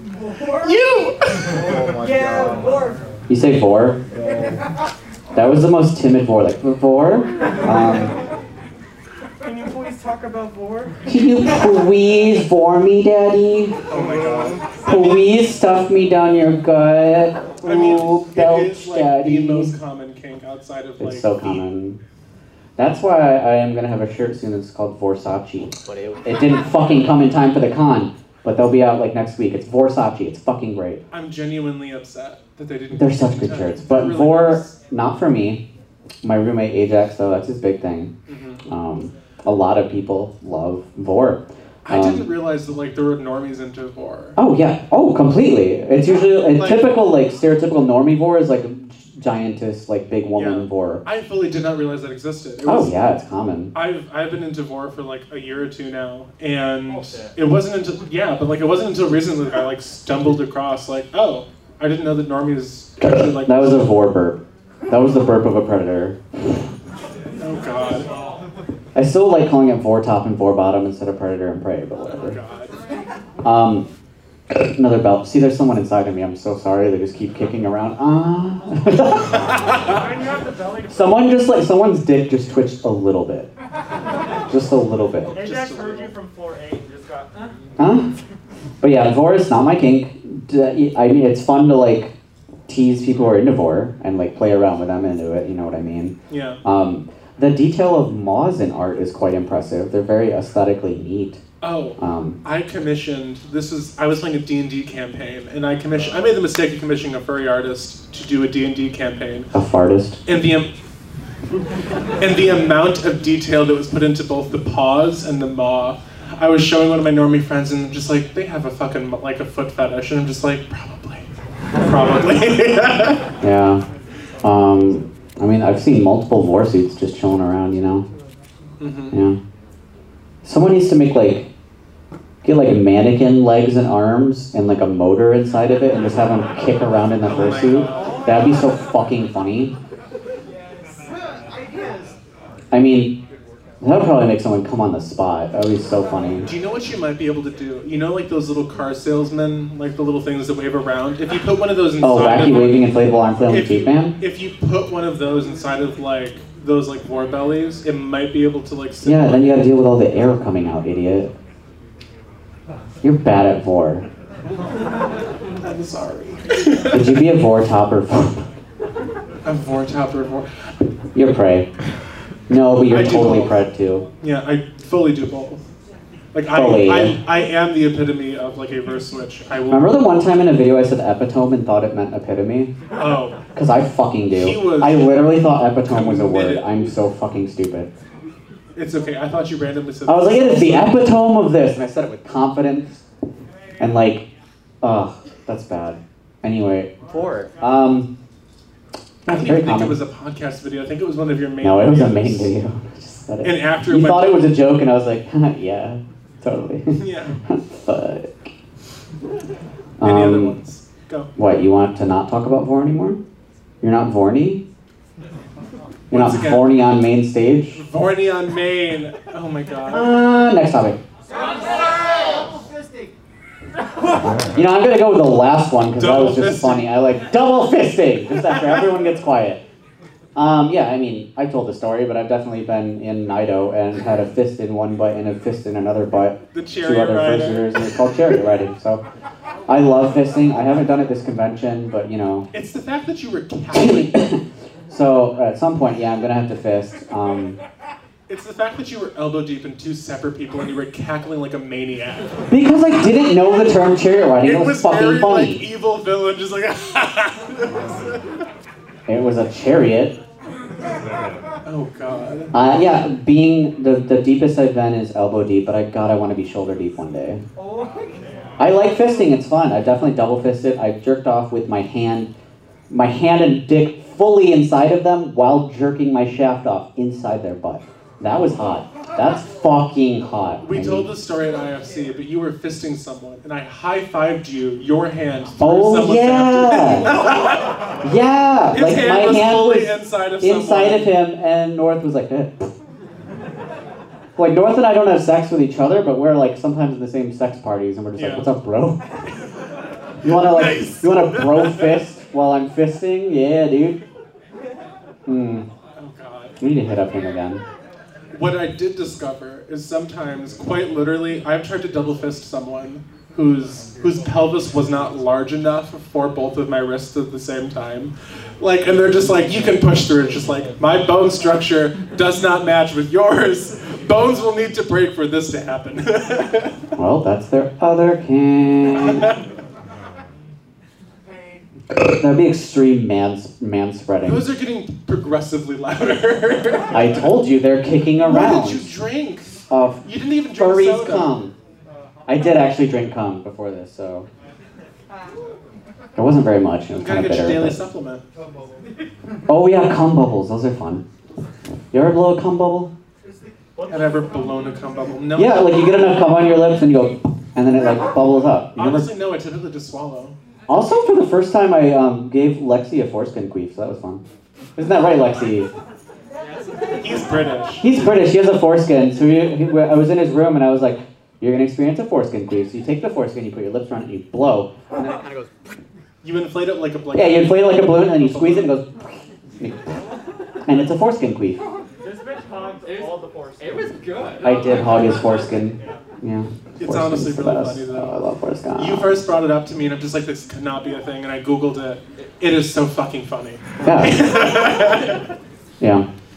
Speaker 1: You!
Speaker 6: Oh my
Speaker 3: Yeah,
Speaker 6: god.
Speaker 2: You say vor? That was the most timid vor. Like, vor? Um,
Speaker 3: Can you please talk about vor?
Speaker 2: can you please vor me, daddy?
Speaker 1: Oh my god.
Speaker 2: Please stuff me down your gut.
Speaker 1: I mean,
Speaker 2: Ooh,
Speaker 1: it
Speaker 2: belch,
Speaker 1: is like
Speaker 2: daddy.
Speaker 1: the most common kink outside of like.
Speaker 2: It's so
Speaker 1: feet.
Speaker 2: common. That's why I am gonna have a shirt soon that's called Vorsace. But it, it didn't fucking come in time for the con. But they'll be out like next week. It's Vorsace. It's fucking great.
Speaker 1: I'm genuinely upset that they didn't.
Speaker 2: They're
Speaker 1: come
Speaker 2: such
Speaker 1: in
Speaker 2: good
Speaker 1: time.
Speaker 2: shirts. But
Speaker 1: It really
Speaker 2: Vor,
Speaker 1: is.
Speaker 2: not for me. My roommate Ajax, though, that's his big thing.
Speaker 1: Mhm.
Speaker 2: Um, a lot of people love Vor.
Speaker 1: I
Speaker 2: Um,
Speaker 1: didn't realize that like there were normies into Vor.
Speaker 2: Oh yeah. Oh, completely. It's usually a
Speaker 1: Like-
Speaker 2: typical like stereotypical normie Vor is like a giantess, like big woman
Speaker 1: Yeah.
Speaker 2: Vor.
Speaker 1: I fully did not realize that existed. It
Speaker 2: Oh
Speaker 1: was,
Speaker 2: yeah, it's common.
Speaker 1: I've I've been into Vor for like a year or two now, and
Speaker 3: Bullshit.
Speaker 1: it wasn't until yeah, but like it wasn't until recently that I like stumbled across like oh I didn't know that normies actually like
Speaker 2: That was a Vor burp. That was the burp of a predator.
Speaker 1: oh god
Speaker 2: I still like calling it Vor top and Vor bottom instead of predator and prey, but
Speaker 1: oh
Speaker 2: whatever.
Speaker 1: god
Speaker 2: Um, another belt. See, there's someone inside of me. I'm so sorry. They just keep kicking around. Ah.
Speaker 3: When you have the belly to
Speaker 2: Someone just like someone's dick just twitched a little bit, just a little bit.
Speaker 3: Ajax heard you from floor eight and just got, uh.
Speaker 2: Huh? But yeah, Vor is not my kink. D- I mean, it's fun to like tease people who are into Vor and like play around with them into it. You know what I mean?
Speaker 1: yeah
Speaker 2: Um, the detail of moths in art is quite impressive. They're very aesthetically neat.
Speaker 1: Oh,
Speaker 2: Um,
Speaker 1: I commissioned, this is, I was playing a D and D campaign, and I commissioned, I made the mistake of commissioning a furry artist to do a D and D campaign.
Speaker 2: a fartist.
Speaker 1: And the, am- and the amount of detail that was put into both the paws and the maw, I was showing one of my normie friends, and just like, they have a fucking, like, a foot fetish, and I'm just like, probably. Probably.
Speaker 2: Yeah. Um, I mean, I've seen multiple vor suits just chilling around, you know?
Speaker 1: Mm-hmm.
Speaker 2: Yeah. Someone needs to make, like, get, like, mannequin legs and arms and, like, a motor inside of it and just have them kick around in the
Speaker 1: Oh my
Speaker 2: fursuit.
Speaker 1: God.
Speaker 2: That'd be so fucking funny.
Speaker 3: Ideas.
Speaker 2: I mean, that would probably make someone come on the spot. That would be so funny.
Speaker 1: Do you know what you might be able to do? You know, like those little car salesmen, like the little things that wave around? If you put one of those inside
Speaker 2: Oh, wacky
Speaker 1: of...
Speaker 2: waving inflatable arm flailing
Speaker 1: if you,
Speaker 2: feet man?
Speaker 1: if you put one of those inside of, like, those, like, vor bellies, it might be able to, like...
Speaker 2: Yeah, then you gotta deal with all the air coming out, idiot. You're bad at vor.
Speaker 1: I'm sorry.
Speaker 2: Would you be a vor top or vor?
Speaker 1: A vor top or vor...
Speaker 2: You're prey. No, but you're
Speaker 1: I do
Speaker 2: totally
Speaker 1: both.
Speaker 2: pred too.
Speaker 1: Yeah, I fully do both. Like, I,
Speaker 2: Fully.
Speaker 1: I, I am the epitome of, like, a verse switch. I will...
Speaker 2: Remember the one time in a video I said epitome and thought it meant epitome?
Speaker 1: Oh.
Speaker 2: Because I fucking do.
Speaker 1: He was
Speaker 2: I literally thought epitome was a word.
Speaker 1: committed.
Speaker 2: I'm so fucking stupid.
Speaker 1: It's okay. I thought you randomly said...
Speaker 2: I was like, it is the epitome of this, and I said it with confidence. And like, ugh, that's bad. Anyway,
Speaker 7: Four.
Speaker 2: um,
Speaker 1: I
Speaker 2: that's
Speaker 1: don't
Speaker 2: very
Speaker 1: even think
Speaker 2: common.
Speaker 1: it was a podcast video. I think it was one of your main
Speaker 2: No, it was a
Speaker 1: videos.
Speaker 2: main video. I just said it.
Speaker 1: And after
Speaker 2: you
Speaker 1: it went-
Speaker 2: thought it was a joke, and I was like, yeah, totally.
Speaker 1: Yeah.
Speaker 2: Fuck.
Speaker 1: Any other
Speaker 2: Um,
Speaker 1: ones? Go.
Speaker 2: What, you want to not talk about Vor anymore? You're not Vorny? You're
Speaker 1: Once
Speaker 2: not
Speaker 1: again.
Speaker 2: Vorny on main stage?
Speaker 1: Vorny on Maine. Oh my god.
Speaker 2: Uh, next topic.
Speaker 3: Fisting.
Speaker 2: You know, I'm gonna go with the last one because that
Speaker 1: Double
Speaker 2: was just
Speaker 1: fisting.
Speaker 2: funny. I like double fisting just after everyone gets quiet. Um, yeah, I mean, I told the story, but I've definitely been in Nido and had a fist in one butt and a fist in another butt.
Speaker 1: The
Speaker 2: Two
Speaker 1: chariot
Speaker 2: other
Speaker 1: rider.
Speaker 2: firsters, and it's called chariot riding. So, I love fisting. I haven't done it this convention, but you know.
Speaker 1: It's the fact that you were cackling.
Speaker 2: So at some point, yeah, I'm gonna have to fist. Um,
Speaker 1: It's the fact that you were elbow deep in two separate people and you were cackling like a maniac.
Speaker 2: because I didn't know the term chariot riding, it,
Speaker 1: It
Speaker 2: was,
Speaker 1: was
Speaker 2: fucking
Speaker 1: very
Speaker 2: funny.
Speaker 1: like evil villain, just like.
Speaker 2: It was a chariot.
Speaker 1: Oh god.
Speaker 2: Uh, yeah, being the, the deepest I've been is elbow deep, but I God, I want to be shoulder deep one day. I like fisting; it's fun. I definitely double fisted. I jerked off with my hand, my hand and dick fully inside of them while jerking my shaft off inside their butt. That was hot. That's fucking hot.
Speaker 1: We
Speaker 2: I
Speaker 1: told
Speaker 2: mean-
Speaker 1: the story at I F C, but you were fisting someone, and I high-fived you, your hand, through
Speaker 2: Oh
Speaker 1: someone's
Speaker 2: yeah, yeah.
Speaker 1: His
Speaker 2: like
Speaker 1: hand
Speaker 2: my
Speaker 1: was
Speaker 2: hand
Speaker 1: fully
Speaker 2: was
Speaker 1: inside of
Speaker 2: inside
Speaker 1: someone.
Speaker 2: of him, and North was like, eh. Like North and I don't have sex with each other, but we're like sometimes in the same sex parties, and we're just
Speaker 1: Yeah.
Speaker 2: like, "What's up, bro? You wanna like,
Speaker 1: Nice.
Speaker 2: you wanna bro fist while I'm fisting? Yeah, dude. Hmm.
Speaker 1: Oh god.
Speaker 2: We need to hit up him again.
Speaker 1: What I did discover is sometimes, quite literally, I've tried to double fist someone whose whose pelvis was not large enough for both of my wrists at the same time. Like, and they're just like, you can push through. It's just like, my bone structure does not match with yours. Bones will need to break for this to happen.
Speaker 2: Well, that's their other king. That'd be extreme man man spreading.
Speaker 1: Those are getting progressively louder.
Speaker 2: I told you they're kicking
Speaker 1: What
Speaker 2: around.
Speaker 1: did you drink?
Speaker 2: Of
Speaker 1: You didn't even drink
Speaker 2: furries
Speaker 1: soda.
Speaker 2: cum. I did actually drink cum before this, so it wasn't very much. It
Speaker 1: You
Speaker 2: was
Speaker 1: gotta
Speaker 2: kind of
Speaker 1: get your
Speaker 2: bitter.
Speaker 1: daily
Speaker 2: but-
Speaker 1: supplement.
Speaker 2: Oh yeah, cum bubbles. Those are fun. You ever blow a cum bubble?
Speaker 1: Have ever blown a cum bubble? No.
Speaker 2: Yeah, like you get enough cum on your lips and you go, and then it like bubbles up. You never-
Speaker 1: Honestly, no. I typically just swallow.
Speaker 2: Also, for the first time, I um, gave Lexi a foreskin queef, so that was fun. Isn't that right, Lexi?
Speaker 1: He's British.
Speaker 2: He's British. He has a foreskin. So he, he, I was in his room and I was like, "You're gonna experience a foreskin queef." So you take the foreskin, you put your lips around it, and you blow, and then it kind of goes.
Speaker 1: You inflate it like a like.
Speaker 2: Yeah, you inflate it like a balloon, and then you squeeze it, and it goes. And it's a foreskin queef.
Speaker 4: This bitch hogged all the force.
Speaker 7: It was good.
Speaker 2: I did hog his foreskin. Yeah.
Speaker 1: It's
Speaker 2: Foreskin's
Speaker 1: honestly
Speaker 2: the
Speaker 1: really
Speaker 2: best.
Speaker 1: funny, though.
Speaker 2: Oh, I love foreskin.
Speaker 1: You first brought it up to me, and I'm just like, this cannot be a thing. And I googled it. It is so fucking funny.
Speaker 2: Yeah. Yeah.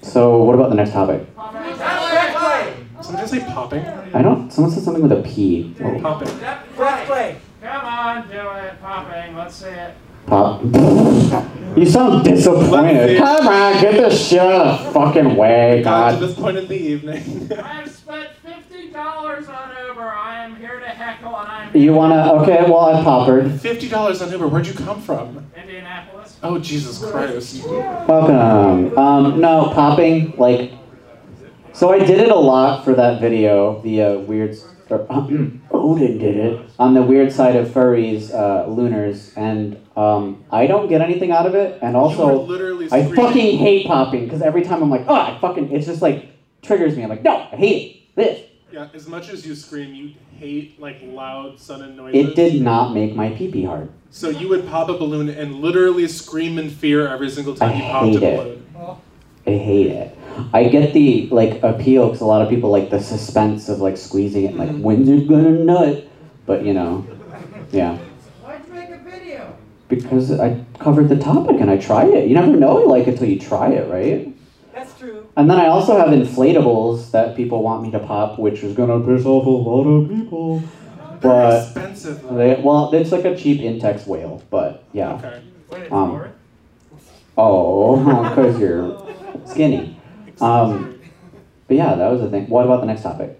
Speaker 2: So what about the next topic?
Speaker 1: Someone just say popping?
Speaker 2: I don't. Someone said something with a P. Whoa.
Speaker 1: Popping.
Speaker 4: Come on, do it. Popping. Let's see it.
Speaker 2: Pop. You sound disappointed. Come on, get this shit out of the fucking way,
Speaker 1: Got to
Speaker 2: God.
Speaker 1: this point in the evening.
Speaker 4: I've spent fifty dollars on Uber. I am here to heckle, and I'm
Speaker 2: You wanna? Okay, well I poppered.
Speaker 1: Fifty dollars on Uber. Where'd you come from?
Speaker 4: Indianapolis.
Speaker 1: Oh Jesus Christ!
Speaker 2: Welcome. Um, no, popping, like, so I did it a lot for that video, the uh, weird, or, Odin did it, on the weird side of furries, uh, lunars, and um, I don't get anything out of it, and
Speaker 1: You were
Speaker 2: also,
Speaker 1: literally
Speaker 2: I
Speaker 1: screaming.
Speaker 2: fucking hate popping, because every time I'm like, oh, I fucking, it's just like, triggers me, I'm like, no, I hate it, this.
Speaker 1: Yeah, as much as you scream, you hate like loud, sudden noises.
Speaker 2: It did not make my pee-pee hard.
Speaker 1: So you would pop a balloon and literally scream in fear every single time
Speaker 2: I
Speaker 1: you popped a
Speaker 2: hate it.
Speaker 1: balloon.
Speaker 2: I hate it. I get the like appeal because a lot of people like the suspense of like squeezing it, like
Speaker 1: Mhm.
Speaker 2: when's it gonna nut? But you know, yeah.
Speaker 6: Why'd you make a video?
Speaker 2: Because I covered the topic and I tried it. You never know you like it till you try it, right?
Speaker 6: That's true.
Speaker 2: And then I also have inflatables that people want me to pop, which is gonna piss off a lot of people.
Speaker 1: They're
Speaker 2: But
Speaker 1: expensive. though.
Speaker 2: they, well, it's like a cheap Intex whale, but yeah.
Speaker 1: Okay.
Speaker 4: Wait, it's
Speaker 2: Um,
Speaker 4: more?
Speaker 2: Oh, because you're skinny. Um, but yeah, that was the thing. What about the next topic?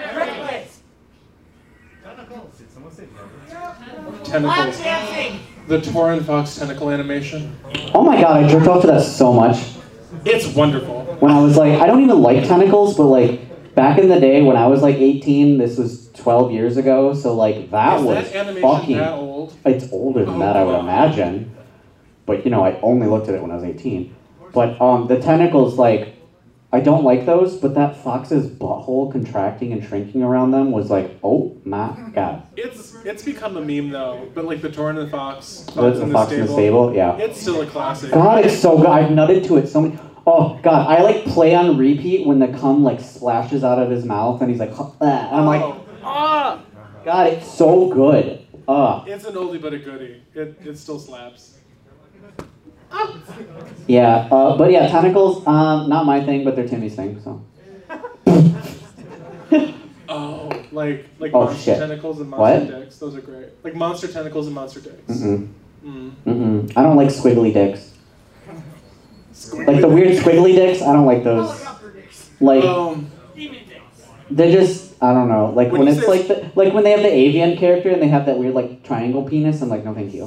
Speaker 1: Tentacles. The Torin Fox tentacle animation.
Speaker 2: Oh my god, I jerked off to that so much.
Speaker 1: It's wonderful.
Speaker 2: When I was like, I don't even like tentacles, but like back in the day when I was like eighteen, this was twelve years ago, so like that
Speaker 1: Is
Speaker 2: was
Speaker 1: that animation
Speaker 2: fucking.
Speaker 1: that old?
Speaker 2: It's older than
Speaker 1: Oh,
Speaker 2: that, I would
Speaker 1: God.
Speaker 2: imagine. But you know, I only looked at it when I was eighteen. But um, the tentacles, like, I don't like those, but that fox's butthole contracting and shrinking around them was like, oh my god.
Speaker 1: It's it's become a meme though, but like the Torin and the Fox,
Speaker 2: The,
Speaker 1: Fox
Speaker 2: the
Speaker 1: in the
Speaker 2: fox
Speaker 1: stable,
Speaker 2: in the stable, yeah.
Speaker 1: it's still a classic.
Speaker 2: God, it's so good. I've nutted to it so many. Oh God, I like play on repeat when the cum like splashes out of his mouth and he's like, "Huh," and I'm like,
Speaker 1: Oh,
Speaker 2: ah, God, it's so good. Uh,
Speaker 1: it's an oldie but a goodie. It it still slaps.
Speaker 2: yeah, uh, but yeah, tentacles, um, not my thing, but they're Timmy's thing. So.
Speaker 1: Oh, like like
Speaker 2: Oh,
Speaker 1: monster
Speaker 2: shit.
Speaker 1: tentacles and monster
Speaker 2: What?
Speaker 1: dicks. Those are great. Like monster tentacles and monster dicks.
Speaker 2: Mm-mm.
Speaker 1: Mm.
Speaker 2: Mm-mm. I don't like squiggly dicks. Like the weird squiggly dicks, I don't like those. Like
Speaker 1: Um,
Speaker 2: they're just, I don't know. Like
Speaker 1: When
Speaker 2: when
Speaker 1: you
Speaker 2: it's
Speaker 1: say-
Speaker 2: like the, like when they have the avian character and they have that weird like triangle penis, I'm like, no, thank you.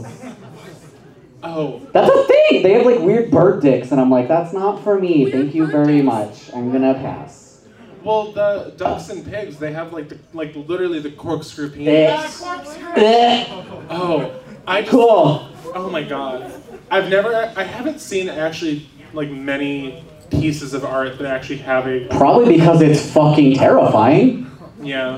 Speaker 1: oh,
Speaker 2: That's a thing. They have like weird bird dicks, and I'm like, that's not for me. Thank you very much. I'm gonna pass.
Speaker 1: well, the ducks and pigs, they have like the, like literally the corkscrew penis.
Speaker 2: Eh. Eh.
Speaker 1: Oh, I just,
Speaker 2: Cool.
Speaker 1: oh my god, I've never, I haven't seen actually like many pieces of art that actually have a,
Speaker 2: Probably because it's fucking terrifying.
Speaker 1: yeah,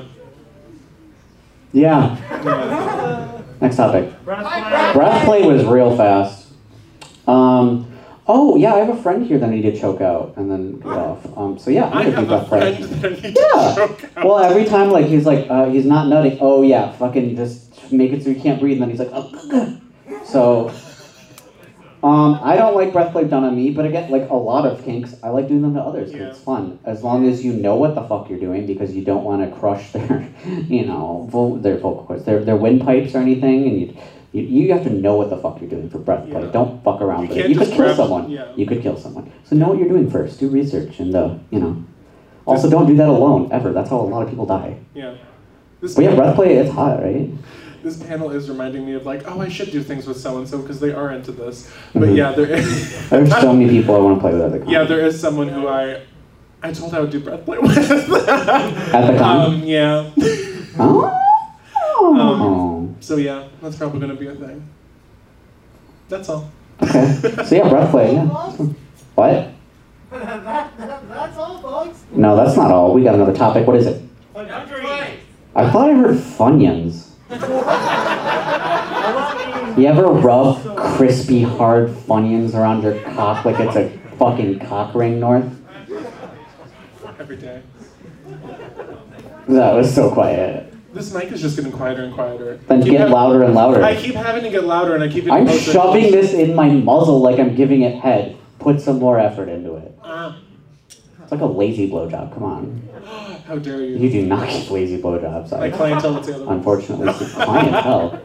Speaker 2: Yeah.
Speaker 1: yeah.
Speaker 2: Next topic.
Speaker 4: Breath play.
Speaker 2: Breath play was real fast. Um. Oh yeah, I have a friend here that I need to choke out and then get off. Um. So yeah,
Speaker 1: I
Speaker 2: I'm gonna
Speaker 1: have
Speaker 2: do
Speaker 1: a
Speaker 2: breath play.
Speaker 1: friend that I need
Speaker 2: Yeah.
Speaker 1: to choke out.
Speaker 2: Well, every time, like, he's like, uh, he's not nutting. Oh, yeah, fucking just make it so he can't breathe. And then he's like, oh. So, um, I don't like breath play done on me, but again, like a lot of kinks, I like doing them to others 'cause
Speaker 1: Yeah.
Speaker 2: it's fun. As long as you know what the fuck you're doing because you don't want to crush their, you know, vo- their vocal cords, their, their windpipes or anything. And you, you, you have to know what the fuck you're doing for breath play.
Speaker 1: Yeah.
Speaker 2: Don't fuck around
Speaker 1: You
Speaker 2: with it.
Speaker 1: can't
Speaker 2: You could
Speaker 1: just
Speaker 2: kill
Speaker 1: grab-
Speaker 2: someone.
Speaker 1: yeah.
Speaker 2: You could kill someone. So know what you're doing first. Do research and, uh, you know. Also, don't do that alone, ever. That's how a lot of people die.
Speaker 1: Yeah. This
Speaker 2: But yeah, breath play, it's hot, right?
Speaker 1: This panel is reminding me of like, oh, I should do things with so and so because they are into this. But
Speaker 2: Mhm.
Speaker 1: yeah, there is.
Speaker 2: There's so many people I want to play with at the con.
Speaker 1: Yeah, there is someone who I, I told I would do breath play with.
Speaker 2: At the con?
Speaker 1: Um, yeah.
Speaker 2: Oh.
Speaker 1: Um, So yeah, that's probably gonna be a thing. That's all.
Speaker 2: Okay. So yeah, breath play, yeah. What?
Speaker 6: that, that, that's all, folks.
Speaker 2: No, that's not all. We got another topic. What is it? I thought I heard Funyuns. You ever rub crispy, hard Funyuns around your cock like it's a fucking cock ring, North?
Speaker 1: Every day.
Speaker 2: That was so quiet.
Speaker 1: This mic is just getting quieter and quieter.
Speaker 2: Then
Speaker 1: Keep
Speaker 2: get
Speaker 1: hav-
Speaker 2: louder and louder.
Speaker 1: I keep having to get louder and I keep getting
Speaker 2: I'm
Speaker 1: closer.
Speaker 2: shoving this in my muzzle like I'm giving it head. Put some more effort into it.
Speaker 1: Ah.
Speaker 2: It's like a lazy blowjob. Come on.
Speaker 1: How dare you?
Speaker 2: You do not give lazy blowjobs.
Speaker 1: My clientele, it's the other one.
Speaker 2: Unfortunately, it's clientele.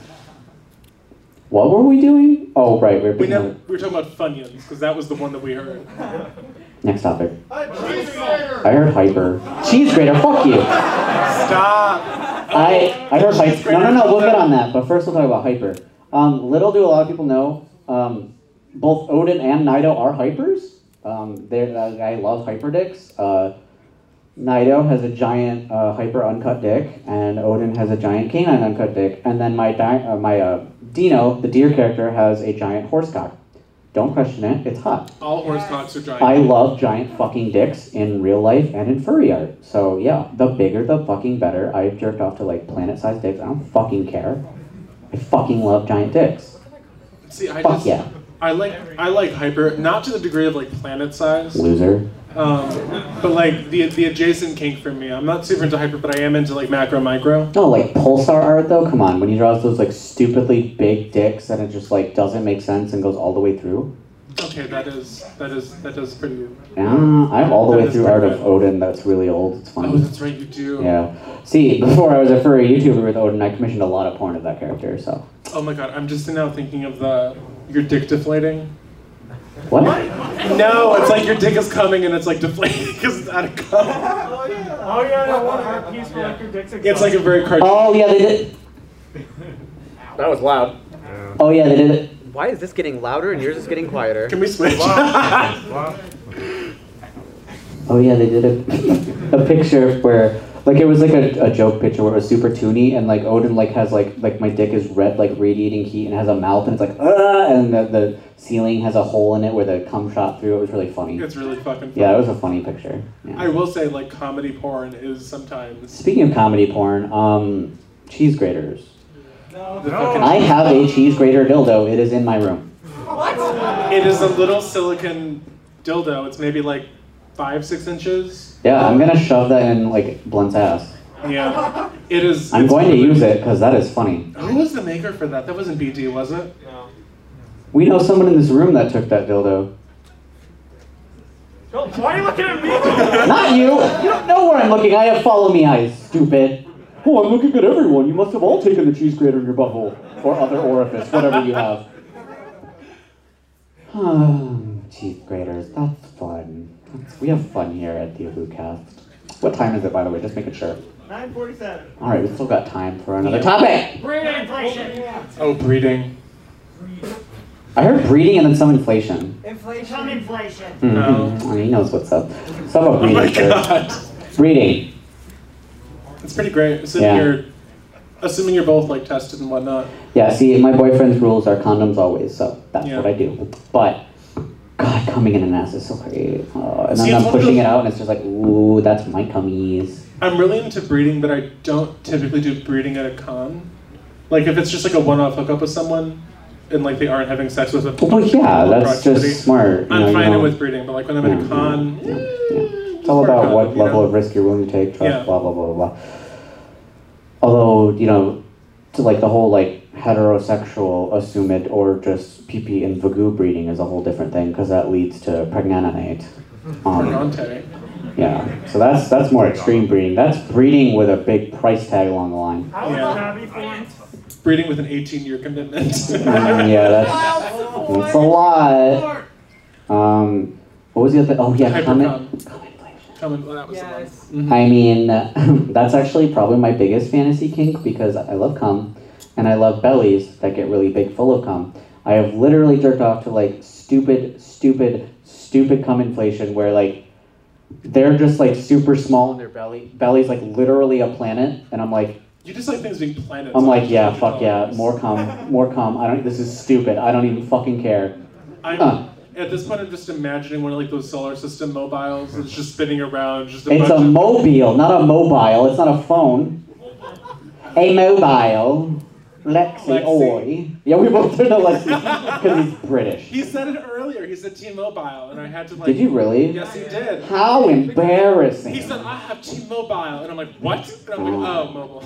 Speaker 2: What were we doing? Oh, right. We were,
Speaker 1: We,
Speaker 2: picking
Speaker 1: never,
Speaker 2: up-
Speaker 1: we were talking about Funyuns, because that was the one that we heard.
Speaker 2: Next topic.
Speaker 6: A cheese grater.
Speaker 2: I heard hyper. Cheese grater, fuck you.
Speaker 1: Stop!
Speaker 2: I, I heard
Speaker 1: Cheese
Speaker 2: hyper. No, no,
Speaker 1: grater
Speaker 2: no, we'll
Speaker 1: comes
Speaker 2: get
Speaker 1: out.
Speaker 2: on that. But first we'll talk about hyper. Um, little do a lot of people know, um, both Odin and Nido are hypers. Um, they're, uh, I love hyper dicks. Uh, Nido has a giant uh, hyper uncut dick, and Odin has a giant canine uncut dick. And then my di- uh, my uh, Dino, the deer character, has a giant horse cock. Don't question it, it's hot.
Speaker 1: All horse cocks are giant.
Speaker 2: I love giant fucking dicks in real life and in furry art. So yeah, the bigger the fucking better. I've jerked off to like planet-sized dicks. I don't fucking care. I fucking love giant dicks.
Speaker 1: See, I
Speaker 2: Fuck
Speaker 1: just,
Speaker 2: yeah.
Speaker 1: I like, I like hyper, not to the degree of like planet size,
Speaker 2: Loser.
Speaker 1: um, but like the the adjacent kink for me. I'm not super into hyper, but I am into like macro micro.
Speaker 2: No, like Pulsar art though, come on. When he draws those like stupidly big dicks and it just like doesn't make sense and goes all the way through.
Speaker 1: Okay, that is that is that does pretty.
Speaker 2: Yeah, I'm all the
Speaker 1: That
Speaker 2: way
Speaker 1: is
Speaker 2: through
Speaker 1: pretty
Speaker 2: art of
Speaker 1: good.
Speaker 2: Odin that's really old. It's
Speaker 1: Oh,
Speaker 2: funny.
Speaker 1: that's right, you do.
Speaker 2: Yeah. See, before I was a furry YouTuber with Odin, I commissioned a lot of porn of that character, so.
Speaker 1: Oh my god, I'm just now thinking of the your dick deflating.
Speaker 2: What?
Speaker 1: No, it's like your dick is coming and it's like deflating because it's out of cum.
Speaker 3: Oh yeah.
Speaker 4: Oh yeah, that one art piece for like your dick's
Speaker 1: It's like a very cartoon.
Speaker 2: Oh yeah, they did.
Speaker 7: That was loud.
Speaker 5: Yeah.
Speaker 2: Oh yeah, they did it.
Speaker 7: Why is this getting louder and yours is getting quieter?
Speaker 1: Can we switch?
Speaker 5: Wow.
Speaker 2: Oh yeah, they did a, a picture where, like, it was like a, a joke picture where it was super toony, and like Odin like has like like my dick is red, like radiating heat, and has a mouth, and it's like ah, and the, the ceiling has a hole in it where the cum shot through. It was really funny.
Speaker 1: It's really fucking funny.
Speaker 2: Yeah, it was a funny picture. Yeah.
Speaker 1: I will say, like, comedy porn is sometimes.
Speaker 2: Speaking of comedy porn, um, cheese graters.
Speaker 6: No.
Speaker 1: The
Speaker 5: No.
Speaker 1: fucking,
Speaker 2: I have a cheese grater dildo. It is in my room.
Speaker 6: What?
Speaker 1: it is a little silicon dildo. It's maybe like five, six inches.
Speaker 2: Yeah, I'm gonna shove that in like Blunt's ass.
Speaker 1: Yeah. It is.
Speaker 2: I'm
Speaker 1: it's
Speaker 2: going to
Speaker 1: really-
Speaker 2: use it because that is funny.
Speaker 1: Who was the maker for that? That wasn't B D, was it?
Speaker 3: No.
Speaker 2: We know someone in this room that took that dildo.
Speaker 4: Don't- Why are you looking at me?
Speaker 2: Not you! You don't know where I'm looking. I have follow me eyes, stupid. Oh, I'm looking at everyone. You must have all taken the cheese grater in your butthole. Or other orifice, whatever you have. Cheese graters, that's fun. That's, we have fun here at the Abucast. What time is it, by the way? Just making sure.
Speaker 3: nine forty-seven.
Speaker 2: Alright, we still got time for another
Speaker 1: Yeah.
Speaker 2: topic!
Speaker 6: Inflation.
Speaker 1: Oh, breeding.
Speaker 2: I heard breeding and then some inflation.
Speaker 6: Inflation.
Speaker 8: Some inflation.
Speaker 2: Mhm.
Speaker 1: No.
Speaker 2: Oh, he knows what's up. Some about
Speaker 1: Oh
Speaker 2: breeding
Speaker 1: my
Speaker 2: first.
Speaker 1: god.
Speaker 2: Breeding.
Speaker 1: It's pretty great. Assuming
Speaker 2: Yeah.
Speaker 1: you're, assuming you're both like tested and whatnot.
Speaker 2: Yeah, see, my boyfriend's rules are condoms always, so that's
Speaker 1: Yeah.
Speaker 2: what I do. But, God, coming in an ass is so great. Oh, and then
Speaker 1: See, it's
Speaker 2: I'm
Speaker 1: one of
Speaker 2: pushing
Speaker 1: those-
Speaker 2: it out, and it's just like, ooh, that's my cummies.
Speaker 1: I'm really into breeding, but I don't typically do breeding at a con. Like if it's just like a one-off hookup with someone, and like they aren't having sex with a.
Speaker 2: Well, yeah,
Speaker 1: with
Speaker 2: that's
Speaker 1: proximity,
Speaker 2: just smart. You
Speaker 1: I'm
Speaker 2: know, you
Speaker 1: fine
Speaker 2: know.
Speaker 1: with breeding, but like when I'm at
Speaker 2: Yeah,
Speaker 1: a con,
Speaker 2: yeah,
Speaker 1: eh,
Speaker 2: yeah. It's
Speaker 1: just
Speaker 2: all
Speaker 1: wear a
Speaker 2: about
Speaker 1: condom,
Speaker 2: what
Speaker 1: you
Speaker 2: level
Speaker 1: know?
Speaker 2: of risk you're willing to take, trust,
Speaker 1: Yeah.
Speaker 2: blah, blah, blah, blah, blah. Although, you know, to like the whole like heterosexual assumed or just P P and Vagoo breeding is a whole different thing because that leads to pregnantinate. Um,
Speaker 1: Pernante.
Speaker 2: yeah, so that's that's more extreme breeding. That's breeding with a big price tag along the line.
Speaker 4: How
Speaker 1: Yeah.
Speaker 4: is Tabby formed?
Speaker 1: Breeding with an eighteen-year commitment.
Speaker 2: Mm, yeah, that's that's a lot. Um, what was the other? Oh yeah,
Speaker 1: Hypercom.
Speaker 2: comment. comment inflation.
Speaker 1: Coming, well, that was
Speaker 6: Yes.
Speaker 1: the one. Mhm.
Speaker 2: I mean, that's actually probably my biggest fantasy kink because I love cum, and I love bellies that get really big full of cum. I have literally jerked off to like stupid, stupid, stupid cum inflation where like they're just like super small in their belly. Belly's like literally a planet, and I'm like,
Speaker 1: You just like things being planets.
Speaker 2: I'm like,
Speaker 1: not
Speaker 2: yeah,
Speaker 1: just
Speaker 2: fuck yeah,
Speaker 1: dollars.
Speaker 2: more cum, more cum. I don't. This is stupid. I don't even fucking care.
Speaker 1: I'm,
Speaker 2: Huh.
Speaker 1: At this point, I'm just imagining one of like those solar system mobiles that's just spinning around. Just a
Speaker 2: It's
Speaker 1: bunch
Speaker 2: a
Speaker 1: of,
Speaker 2: mobile, not a mobile. It's not a phone. A mobile. Lexi,
Speaker 1: Lexi.
Speaker 2: oi. Yeah, we both turned to Lexi because he's British.
Speaker 1: He said it earlier. He said T-Mobile, and I had to like.
Speaker 2: Did you really?
Speaker 1: Yes, he did.
Speaker 2: How embarrassing.
Speaker 1: He said, I have T-Mobile, and I'm like, what? And I'm like, oh, mobile.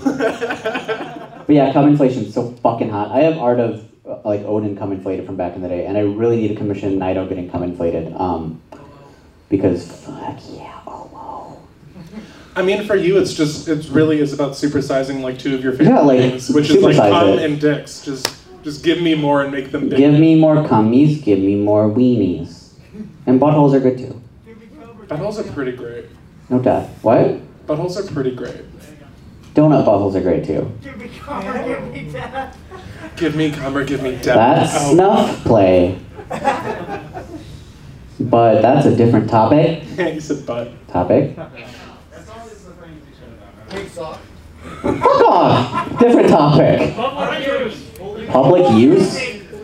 Speaker 2: But yeah, cum inflation's so fucking hot. I have art of uh, like Odin cum inflated from back in the day, and I really need to commission Nido getting cum inflated. Um, because fuck yeah, oh wow.
Speaker 1: I mean, for you, it's just it really is about supersizing like two of your favorite
Speaker 2: Yeah, like,
Speaker 1: things, which is like
Speaker 2: supersize
Speaker 1: cum
Speaker 2: it.
Speaker 1: and dicks. Just just give me more and make them bigger.
Speaker 2: Give me more cummies, give me more weenies. And buttholes are good too.
Speaker 1: Buttholes are pretty great.
Speaker 2: No doubt. What?
Speaker 1: Buttholes are pretty great.
Speaker 2: Donut buttholes are great too.
Speaker 3: Give me cover, give me death.
Speaker 1: Give me cum or give me death.
Speaker 2: That's
Speaker 1: Oh.
Speaker 2: snuff play. But that's a different topic.
Speaker 1: You said butt.
Speaker 2: Topic.
Speaker 6: That's always the things you should have done.
Speaker 2: Fuck off! Different topic.
Speaker 6: Public use.
Speaker 2: Public use?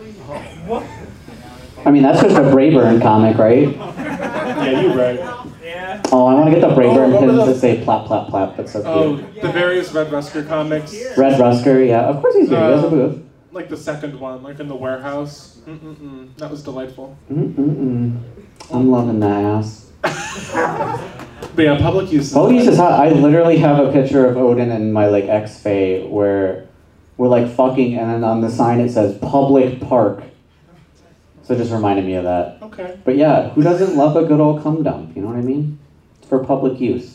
Speaker 2: I mean, that's just a Brayburn comic, right?
Speaker 1: Yeah, you're right.
Speaker 3: Yeah.
Speaker 2: Oh, I want to get the Brayburn
Speaker 1: Oh, what
Speaker 2: pins
Speaker 1: were the-
Speaker 2: that say plap, plap, plap. That's so
Speaker 1: Oh,
Speaker 2: cute.
Speaker 1: the various Red Rusker comics.
Speaker 2: Red Rusker, yeah. Of course he's here. He has a
Speaker 1: Uh,
Speaker 2: booth.
Speaker 1: Like the second one, like in the warehouse. Mm-mm-mm. That was delightful.
Speaker 2: Mm-mm-mm. I'm loving that ass.
Speaker 1: But yeah, public use.
Speaker 2: Public use is hot. I literally have a picture of Odin and my like ex-fae where we're like fucking, and then on the sign it says public park. So it just reminded me of that.
Speaker 1: Okay.
Speaker 2: But yeah, who doesn't love a good old cum dump? You know what I mean? It's for public use.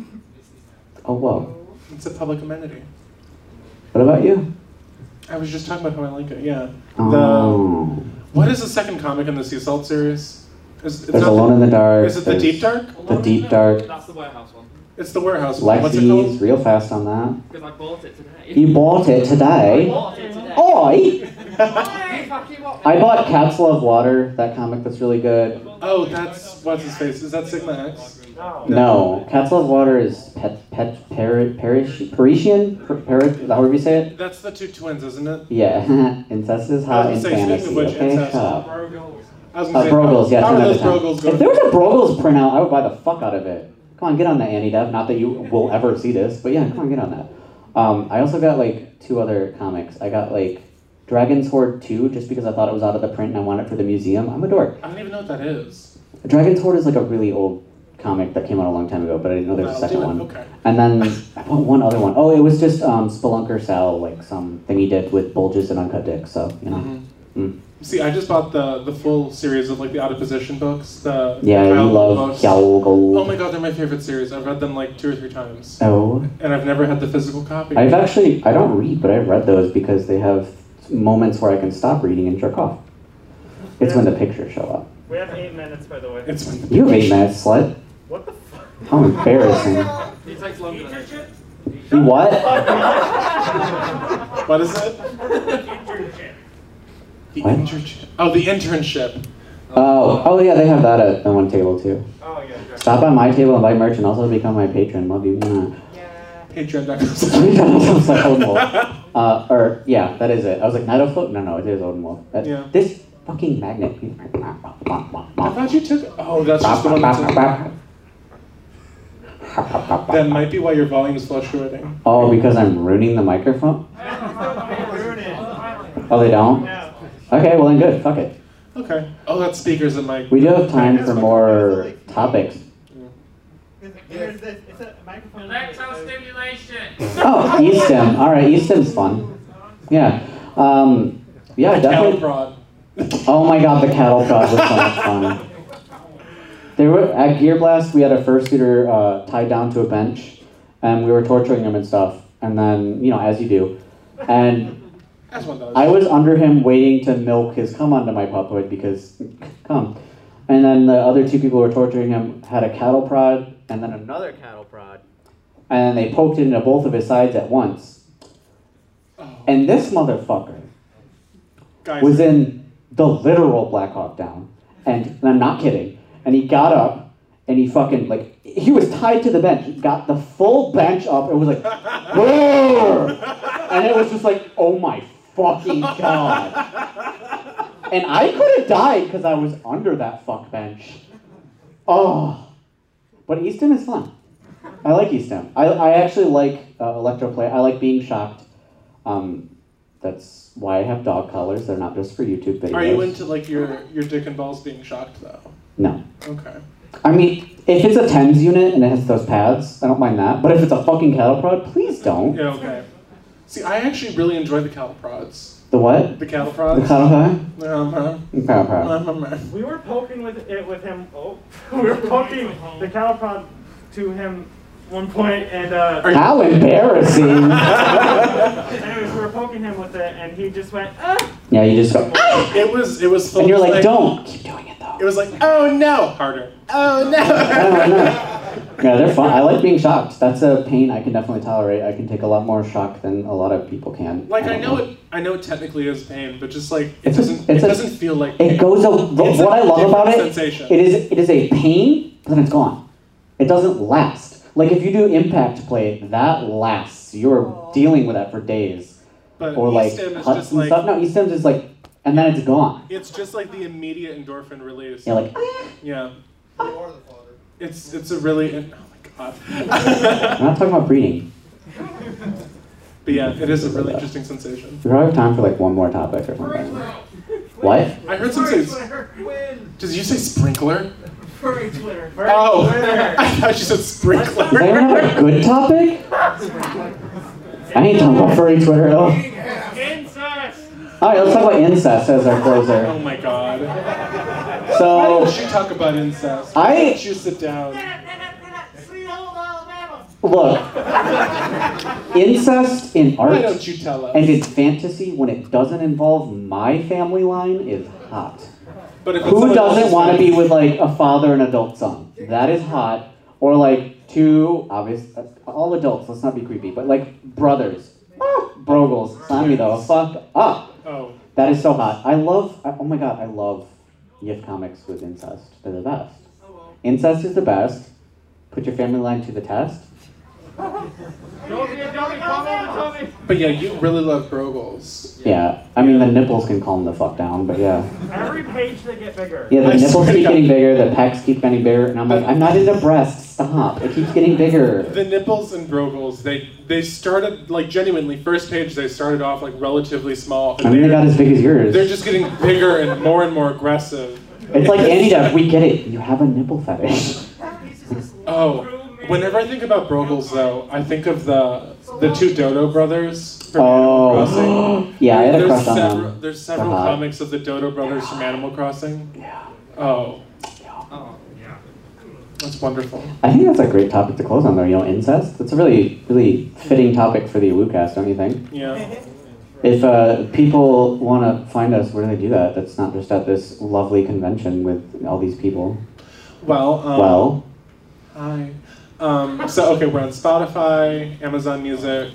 Speaker 2: Oh whoa.
Speaker 1: It's a public amenity.
Speaker 2: What about you?
Speaker 1: I was just talking about how I like it. Yeah.
Speaker 2: Oh.
Speaker 1: What is the second comic in the Sea Salt series? Is, it's
Speaker 2: There's
Speaker 1: not
Speaker 2: Alone in the Dark.
Speaker 1: Is it the
Speaker 2: there's
Speaker 1: Deep Dark?
Speaker 2: The Deep Dark.
Speaker 4: That's the warehouse one.
Speaker 1: It's the warehouse one. What's it called?
Speaker 2: Lexi's real fast on that.
Speaker 4: Because I bought it today.
Speaker 2: You bought it today.
Speaker 4: bought it today.
Speaker 2: Oi!
Speaker 4: Hey, fuck you up.
Speaker 2: I bought Cats Love Water, that comic that's really good.
Speaker 1: Oh, that's what's his face. Is that Sigma X?
Speaker 4: No.
Speaker 2: No, Cats Love Water is Pet Pet Peri, Perish, Parisian? Per, Peri, is that however you say it?
Speaker 1: That's the two twins, isn't it?
Speaker 2: Yeah, incest is hot
Speaker 1: I
Speaker 2: in
Speaker 1: was gonna say,
Speaker 2: fantasy.
Speaker 1: speaking of which,
Speaker 2: Okay,
Speaker 1: incest.
Speaker 2: shut up.
Speaker 1: I was
Speaker 2: Uh,
Speaker 1: gonna say,
Speaker 2: Brogles, yeah,
Speaker 1: how
Speaker 2: ten
Speaker 1: are
Speaker 2: out
Speaker 1: those
Speaker 2: of ten.
Speaker 1: Brogles going?
Speaker 2: If there was a Brogles printout, I would buy the fuck out of it. Come on, get on that, Annie Dev. Not that you will ever see this, but yeah, come on, get on that. Um, I also got like two other comics. I got like Dragon's Horde two, just because I thought it was out of the print and I wanted it for the museum. I'm a dork.
Speaker 1: I don't even know what that is.
Speaker 2: Dragon's Horde is like a really old comic that came out a long time ago, but I didn't know there was a
Speaker 1: I'll
Speaker 2: second
Speaker 1: do it.
Speaker 2: one.
Speaker 1: Okay.
Speaker 2: And then I bought one other one. Oh, it was just um, Spelunker Sal, like some thing he did with bulges and uncut dicks. So you know.
Speaker 1: Mhm.
Speaker 2: Mm.
Speaker 1: See, I just bought the the full series of like the Out of Position books. The
Speaker 2: Yeah, you
Speaker 1: Kyle
Speaker 2: love
Speaker 1: books.
Speaker 2: Yowl Gold.
Speaker 1: Oh my god, they're my favorite series. I've read them like two or three times,
Speaker 2: Oh.
Speaker 1: and I've never had the physical copy.
Speaker 2: I've actually, I don't read, but I've read those because they have moments where I can stop reading and jerk off. It's when the pictures show up.
Speaker 3: We have eight minutes, by the way.
Speaker 1: It's when the
Speaker 2: You have eight minutes, slut.
Speaker 3: What the fuck?
Speaker 2: How embarrassing.
Speaker 4: It takes longer than I
Speaker 2: You what?
Speaker 1: What is it? The
Speaker 2: What?
Speaker 1: internship. Oh, the internship.
Speaker 2: Oh, oh yeah, they have that at the one table too.
Speaker 3: Oh, yeah.
Speaker 2: Stop by my table and buy merch and also become my patron. Love you. Mwah.
Speaker 1: Patreon dot com.
Speaker 2: I was like Odin Wolf. Uh, or, yeah, that is it. I was like, Night of Float? No, no, it is Odin Wolf. That,
Speaker 1: Yeah.
Speaker 2: This fucking magnet.
Speaker 1: I thought you took. Oh, that's just the one that's. In, that might be why your volume is fluctuating.
Speaker 2: Oh, because I'm ruining the microphone?
Speaker 3: Ruin it.
Speaker 2: Oh, they don't?
Speaker 3: No.
Speaker 2: Okay, well then good. Fuck it.
Speaker 1: Okay. Oh, that's speakers and mic.
Speaker 2: We do have time for more topics.
Speaker 3: There's this, it's a microphone.
Speaker 6: Electrostimulation.
Speaker 2: Oh, Eastham. All right, Eastham's fun. Yeah. Um, yeah,
Speaker 1: The cattle
Speaker 2: definitely.
Speaker 1: prod.
Speaker 2: Oh my god, the cattle prod was so much fun. There were at Gear Blast. We had a fursuiter uh, tied down to a bench, and we were torturing him and stuff. And then, you know, as you do, and
Speaker 1: As one does.
Speaker 2: I was under him waiting to milk his cum onto my puphood because cum. And then the other two people who were torturing him had a cattle prod and then another cattle prod. And then they poked it into both of his sides at once.
Speaker 1: Oh.
Speaker 2: And this motherfucker
Speaker 1: Guys,
Speaker 2: was in the literal Black Hawk Down. And, and I'm not kidding. And he got up and he fucking, like, he was tied to the bench. He got the full bench up and was like, "Brrr!" And it was just like, oh my fucking god. And I could have died because I was under that fuck bench. Oh. But Eastham is fun. I like Eastham. I, I actually like uh, electroplay. I like being shocked. Um, that's why I have dog collars. They're not just for YouTube videos.
Speaker 1: are you into like your your dick and balls being shocked though?
Speaker 2: No.
Speaker 1: Okay.
Speaker 2: I mean, if it's a TENS unit and it has those pads, I don't mind that. But if it's a fucking cattle prod, please don't.
Speaker 1: Yeah. Okay. See, I actually really enjoy the cattle prods.
Speaker 2: The what?
Speaker 1: The cattle
Speaker 2: The
Speaker 1: prods.
Speaker 2: cattle pie?
Speaker 1: Uh-huh.
Speaker 2: The cattle pie.
Speaker 1: Uh-huh.
Speaker 4: We were poking with it with him. Oh, we were poking the cattle prod to him one point, and uh.
Speaker 2: How embarrassing!
Speaker 4: Anyways, we were poking him with it, and he just went. Ah!
Speaker 2: Yeah, you just go. Ah!
Speaker 1: It was, it was full
Speaker 2: And you're
Speaker 1: of,
Speaker 2: like, don't keep doing it though.
Speaker 1: It was like, oh no, harder. Oh no.
Speaker 2: I don't know. Yeah, they're fun. I like being shocked. That's a pain I can definitely tolerate. I can take a lot more shock than a lot of people can.
Speaker 1: Like I
Speaker 2: don't
Speaker 1: know it, I know it technically is pain, but just like it
Speaker 2: It's a-
Speaker 1: doesn't,
Speaker 2: it's
Speaker 1: it
Speaker 2: a-
Speaker 1: doesn't feel like pain.
Speaker 2: It goes. A,
Speaker 1: It's
Speaker 2: what
Speaker 1: a
Speaker 2: I love about it,
Speaker 1: different sensation.
Speaker 2: it is it is a pain, but then it's gone. It doesn't last. Like if you do impact play, that lasts. You're dealing with that for days.
Speaker 1: But
Speaker 2: Or like
Speaker 1: E-stim is
Speaker 2: cuts
Speaker 1: just
Speaker 2: and
Speaker 1: like
Speaker 2: stuff. No, E-stims is like, and then it's gone.
Speaker 1: it's just like the immediate endorphin release.
Speaker 2: You're like,
Speaker 1: Yeah.
Speaker 6: You are the father.
Speaker 1: It's it's a really oh my god.
Speaker 2: I'm not talking about breeding.
Speaker 1: But yeah, it is a really interesting sensation.
Speaker 2: We probably have time for like one more topic or something. What?
Speaker 1: I heard some say.
Speaker 6: Win.
Speaker 1: Did you say sprinkler?
Speaker 6: Furry Twitter.
Speaker 1: Oh, I thought you said sprinkler.
Speaker 2: Does anyone have a good topic? I ain't talking about furry Twitter at all.
Speaker 4: Incest.
Speaker 2: Alright, let's talk about incest as our closer.
Speaker 1: Oh my god. Why
Speaker 2: So,
Speaker 1: don't you talk about incest?
Speaker 2: I-
Speaker 1: Why don't you sit down?
Speaker 2: look. Incest in
Speaker 1: Why
Speaker 2: art
Speaker 1: don't you tell us?
Speaker 2: and in fantasy when it doesn't involve my family line is hot.
Speaker 1: But if it's
Speaker 2: Who
Speaker 1: someone
Speaker 2: doesn't
Speaker 1: else's
Speaker 2: want to
Speaker 1: family-
Speaker 2: be with like a father and adult son? That is hot. Or like two, obvious, all adults, let's not be creepy, but like brothers. Ah, Brogles, sign me though, fuck up.
Speaker 1: Oh,
Speaker 2: That is so hot. I love, oh my god, I love Y I F comics with incest. They're the best. Incest is the best. Put your family line to the test.
Speaker 4: Don't be a dummy. Come on, Tommy.
Speaker 1: but yeah, you really love Brogles.
Speaker 2: Yeah, I mean the nipples can calm the fuck down, but yeah.
Speaker 4: Every page they get bigger.
Speaker 2: Yeah, the
Speaker 1: I
Speaker 2: nipples
Speaker 1: swear to
Speaker 2: keep
Speaker 1: God.
Speaker 2: getting bigger, the pecs keep getting bigger, and I'm like, I'm not into breasts, stop. It keeps getting bigger.
Speaker 1: The nipples and Brogles, they they started like genuinely first page. They started off like relatively small. And
Speaker 2: I mean, they
Speaker 1: they're-
Speaker 2: got as big as yours.
Speaker 1: They're just getting bigger and more and more aggressive.
Speaker 2: It's like Andy Duck, we get it. You have a nipple fetish.
Speaker 1: Oh, whenever I think about Brogles, though, I think of the the two Dodo brothers from Animal Crossing.
Speaker 2: Oh, yeah, I had a
Speaker 1: there's
Speaker 2: crush on
Speaker 1: several,
Speaker 2: them.
Speaker 1: There's several
Speaker 2: They're hot.
Speaker 1: comics of the Dodo brothers from Animal Crossing.
Speaker 2: Yeah.
Speaker 1: Oh,
Speaker 6: Oh, yeah.
Speaker 1: that's wonderful.
Speaker 2: I think that's a great topic to close on, though. You know, incest. That's a really, really fitting topic for the WooCast, don't you think?
Speaker 1: Yeah.
Speaker 2: If uh, people want to find us, where do they do that? That's not just at this lovely convention with all these people.
Speaker 1: Well. Um,
Speaker 2: Well,
Speaker 1: Hi. Um, so okay, we're on Spotify, Amazon Music,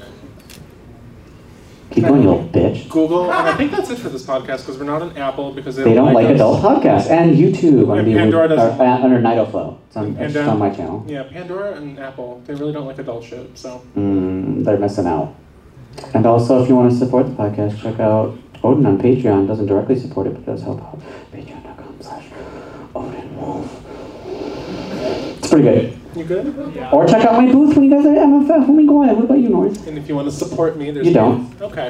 Speaker 2: keep going, you little bitch.
Speaker 1: Google, and I think that's it for this podcast because we're not on Apple because they,
Speaker 2: They don't like
Speaker 1: us.
Speaker 2: adult podcasts. And YouTube on
Speaker 1: And
Speaker 2: the,
Speaker 1: Pandora
Speaker 2: or,
Speaker 1: doesn't.
Speaker 2: uh, under Nidoflow. It's on,
Speaker 1: And
Speaker 2: it's just
Speaker 1: Pandora.
Speaker 2: on my channel.
Speaker 1: Yeah, Pandora and Apple, they really don't like adult shit. So
Speaker 2: Mm, they're missing out. And also, if you want to support the podcast, check out Odin on Patreon. Doesn't directly support it, but does help out. Patreon.com slash Odin Wolf. It's pretty good.
Speaker 1: you good?
Speaker 2: Or check out my booth when you guys are at M F F. Let me go on. What about you, North?
Speaker 1: And if you want to support me, there's
Speaker 2: You don't.
Speaker 1: Okay.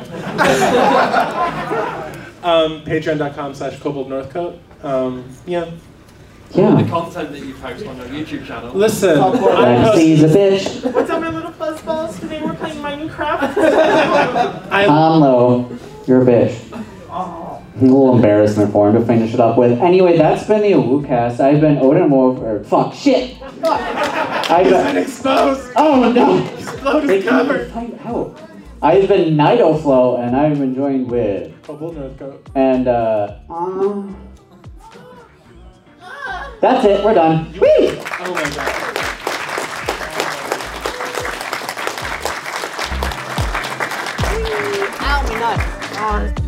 Speaker 1: um, Patreon.com slash Kobold Northcote. Um, yeah.
Speaker 6: The
Speaker 2: Yeah.
Speaker 6: content that you post on your YouTube channel.
Speaker 1: Listen, I
Speaker 2: Lexi's a bitch.
Speaker 4: What's up, my little fuzzballs? Today we're playing Minecraft.
Speaker 1: I,
Speaker 2: Tom Lowe, you're a bitch. A little embarrassment for him to finish it up with. Anyway, that's been the WooCast. I've been Odin Wolf, or fuck, shit. I've
Speaker 1: been
Speaker 2: been,
Speaker 1: exposed.
Speaker 2: oh no.
Speaker 1: Explode
Speaker 2: They
Speaker 1: his
Speaker 2: can't
Speaker 1: cover.
Speaker 2: even find out. I've been Nidoflow, and I've been joined with,
Speaker 1: Kobold Northcote.
Speaker 2: and uh, um, that's it. We're done. Whee!
Speaker 1: Oh my god.
Speaker 8: Ow, my nuts.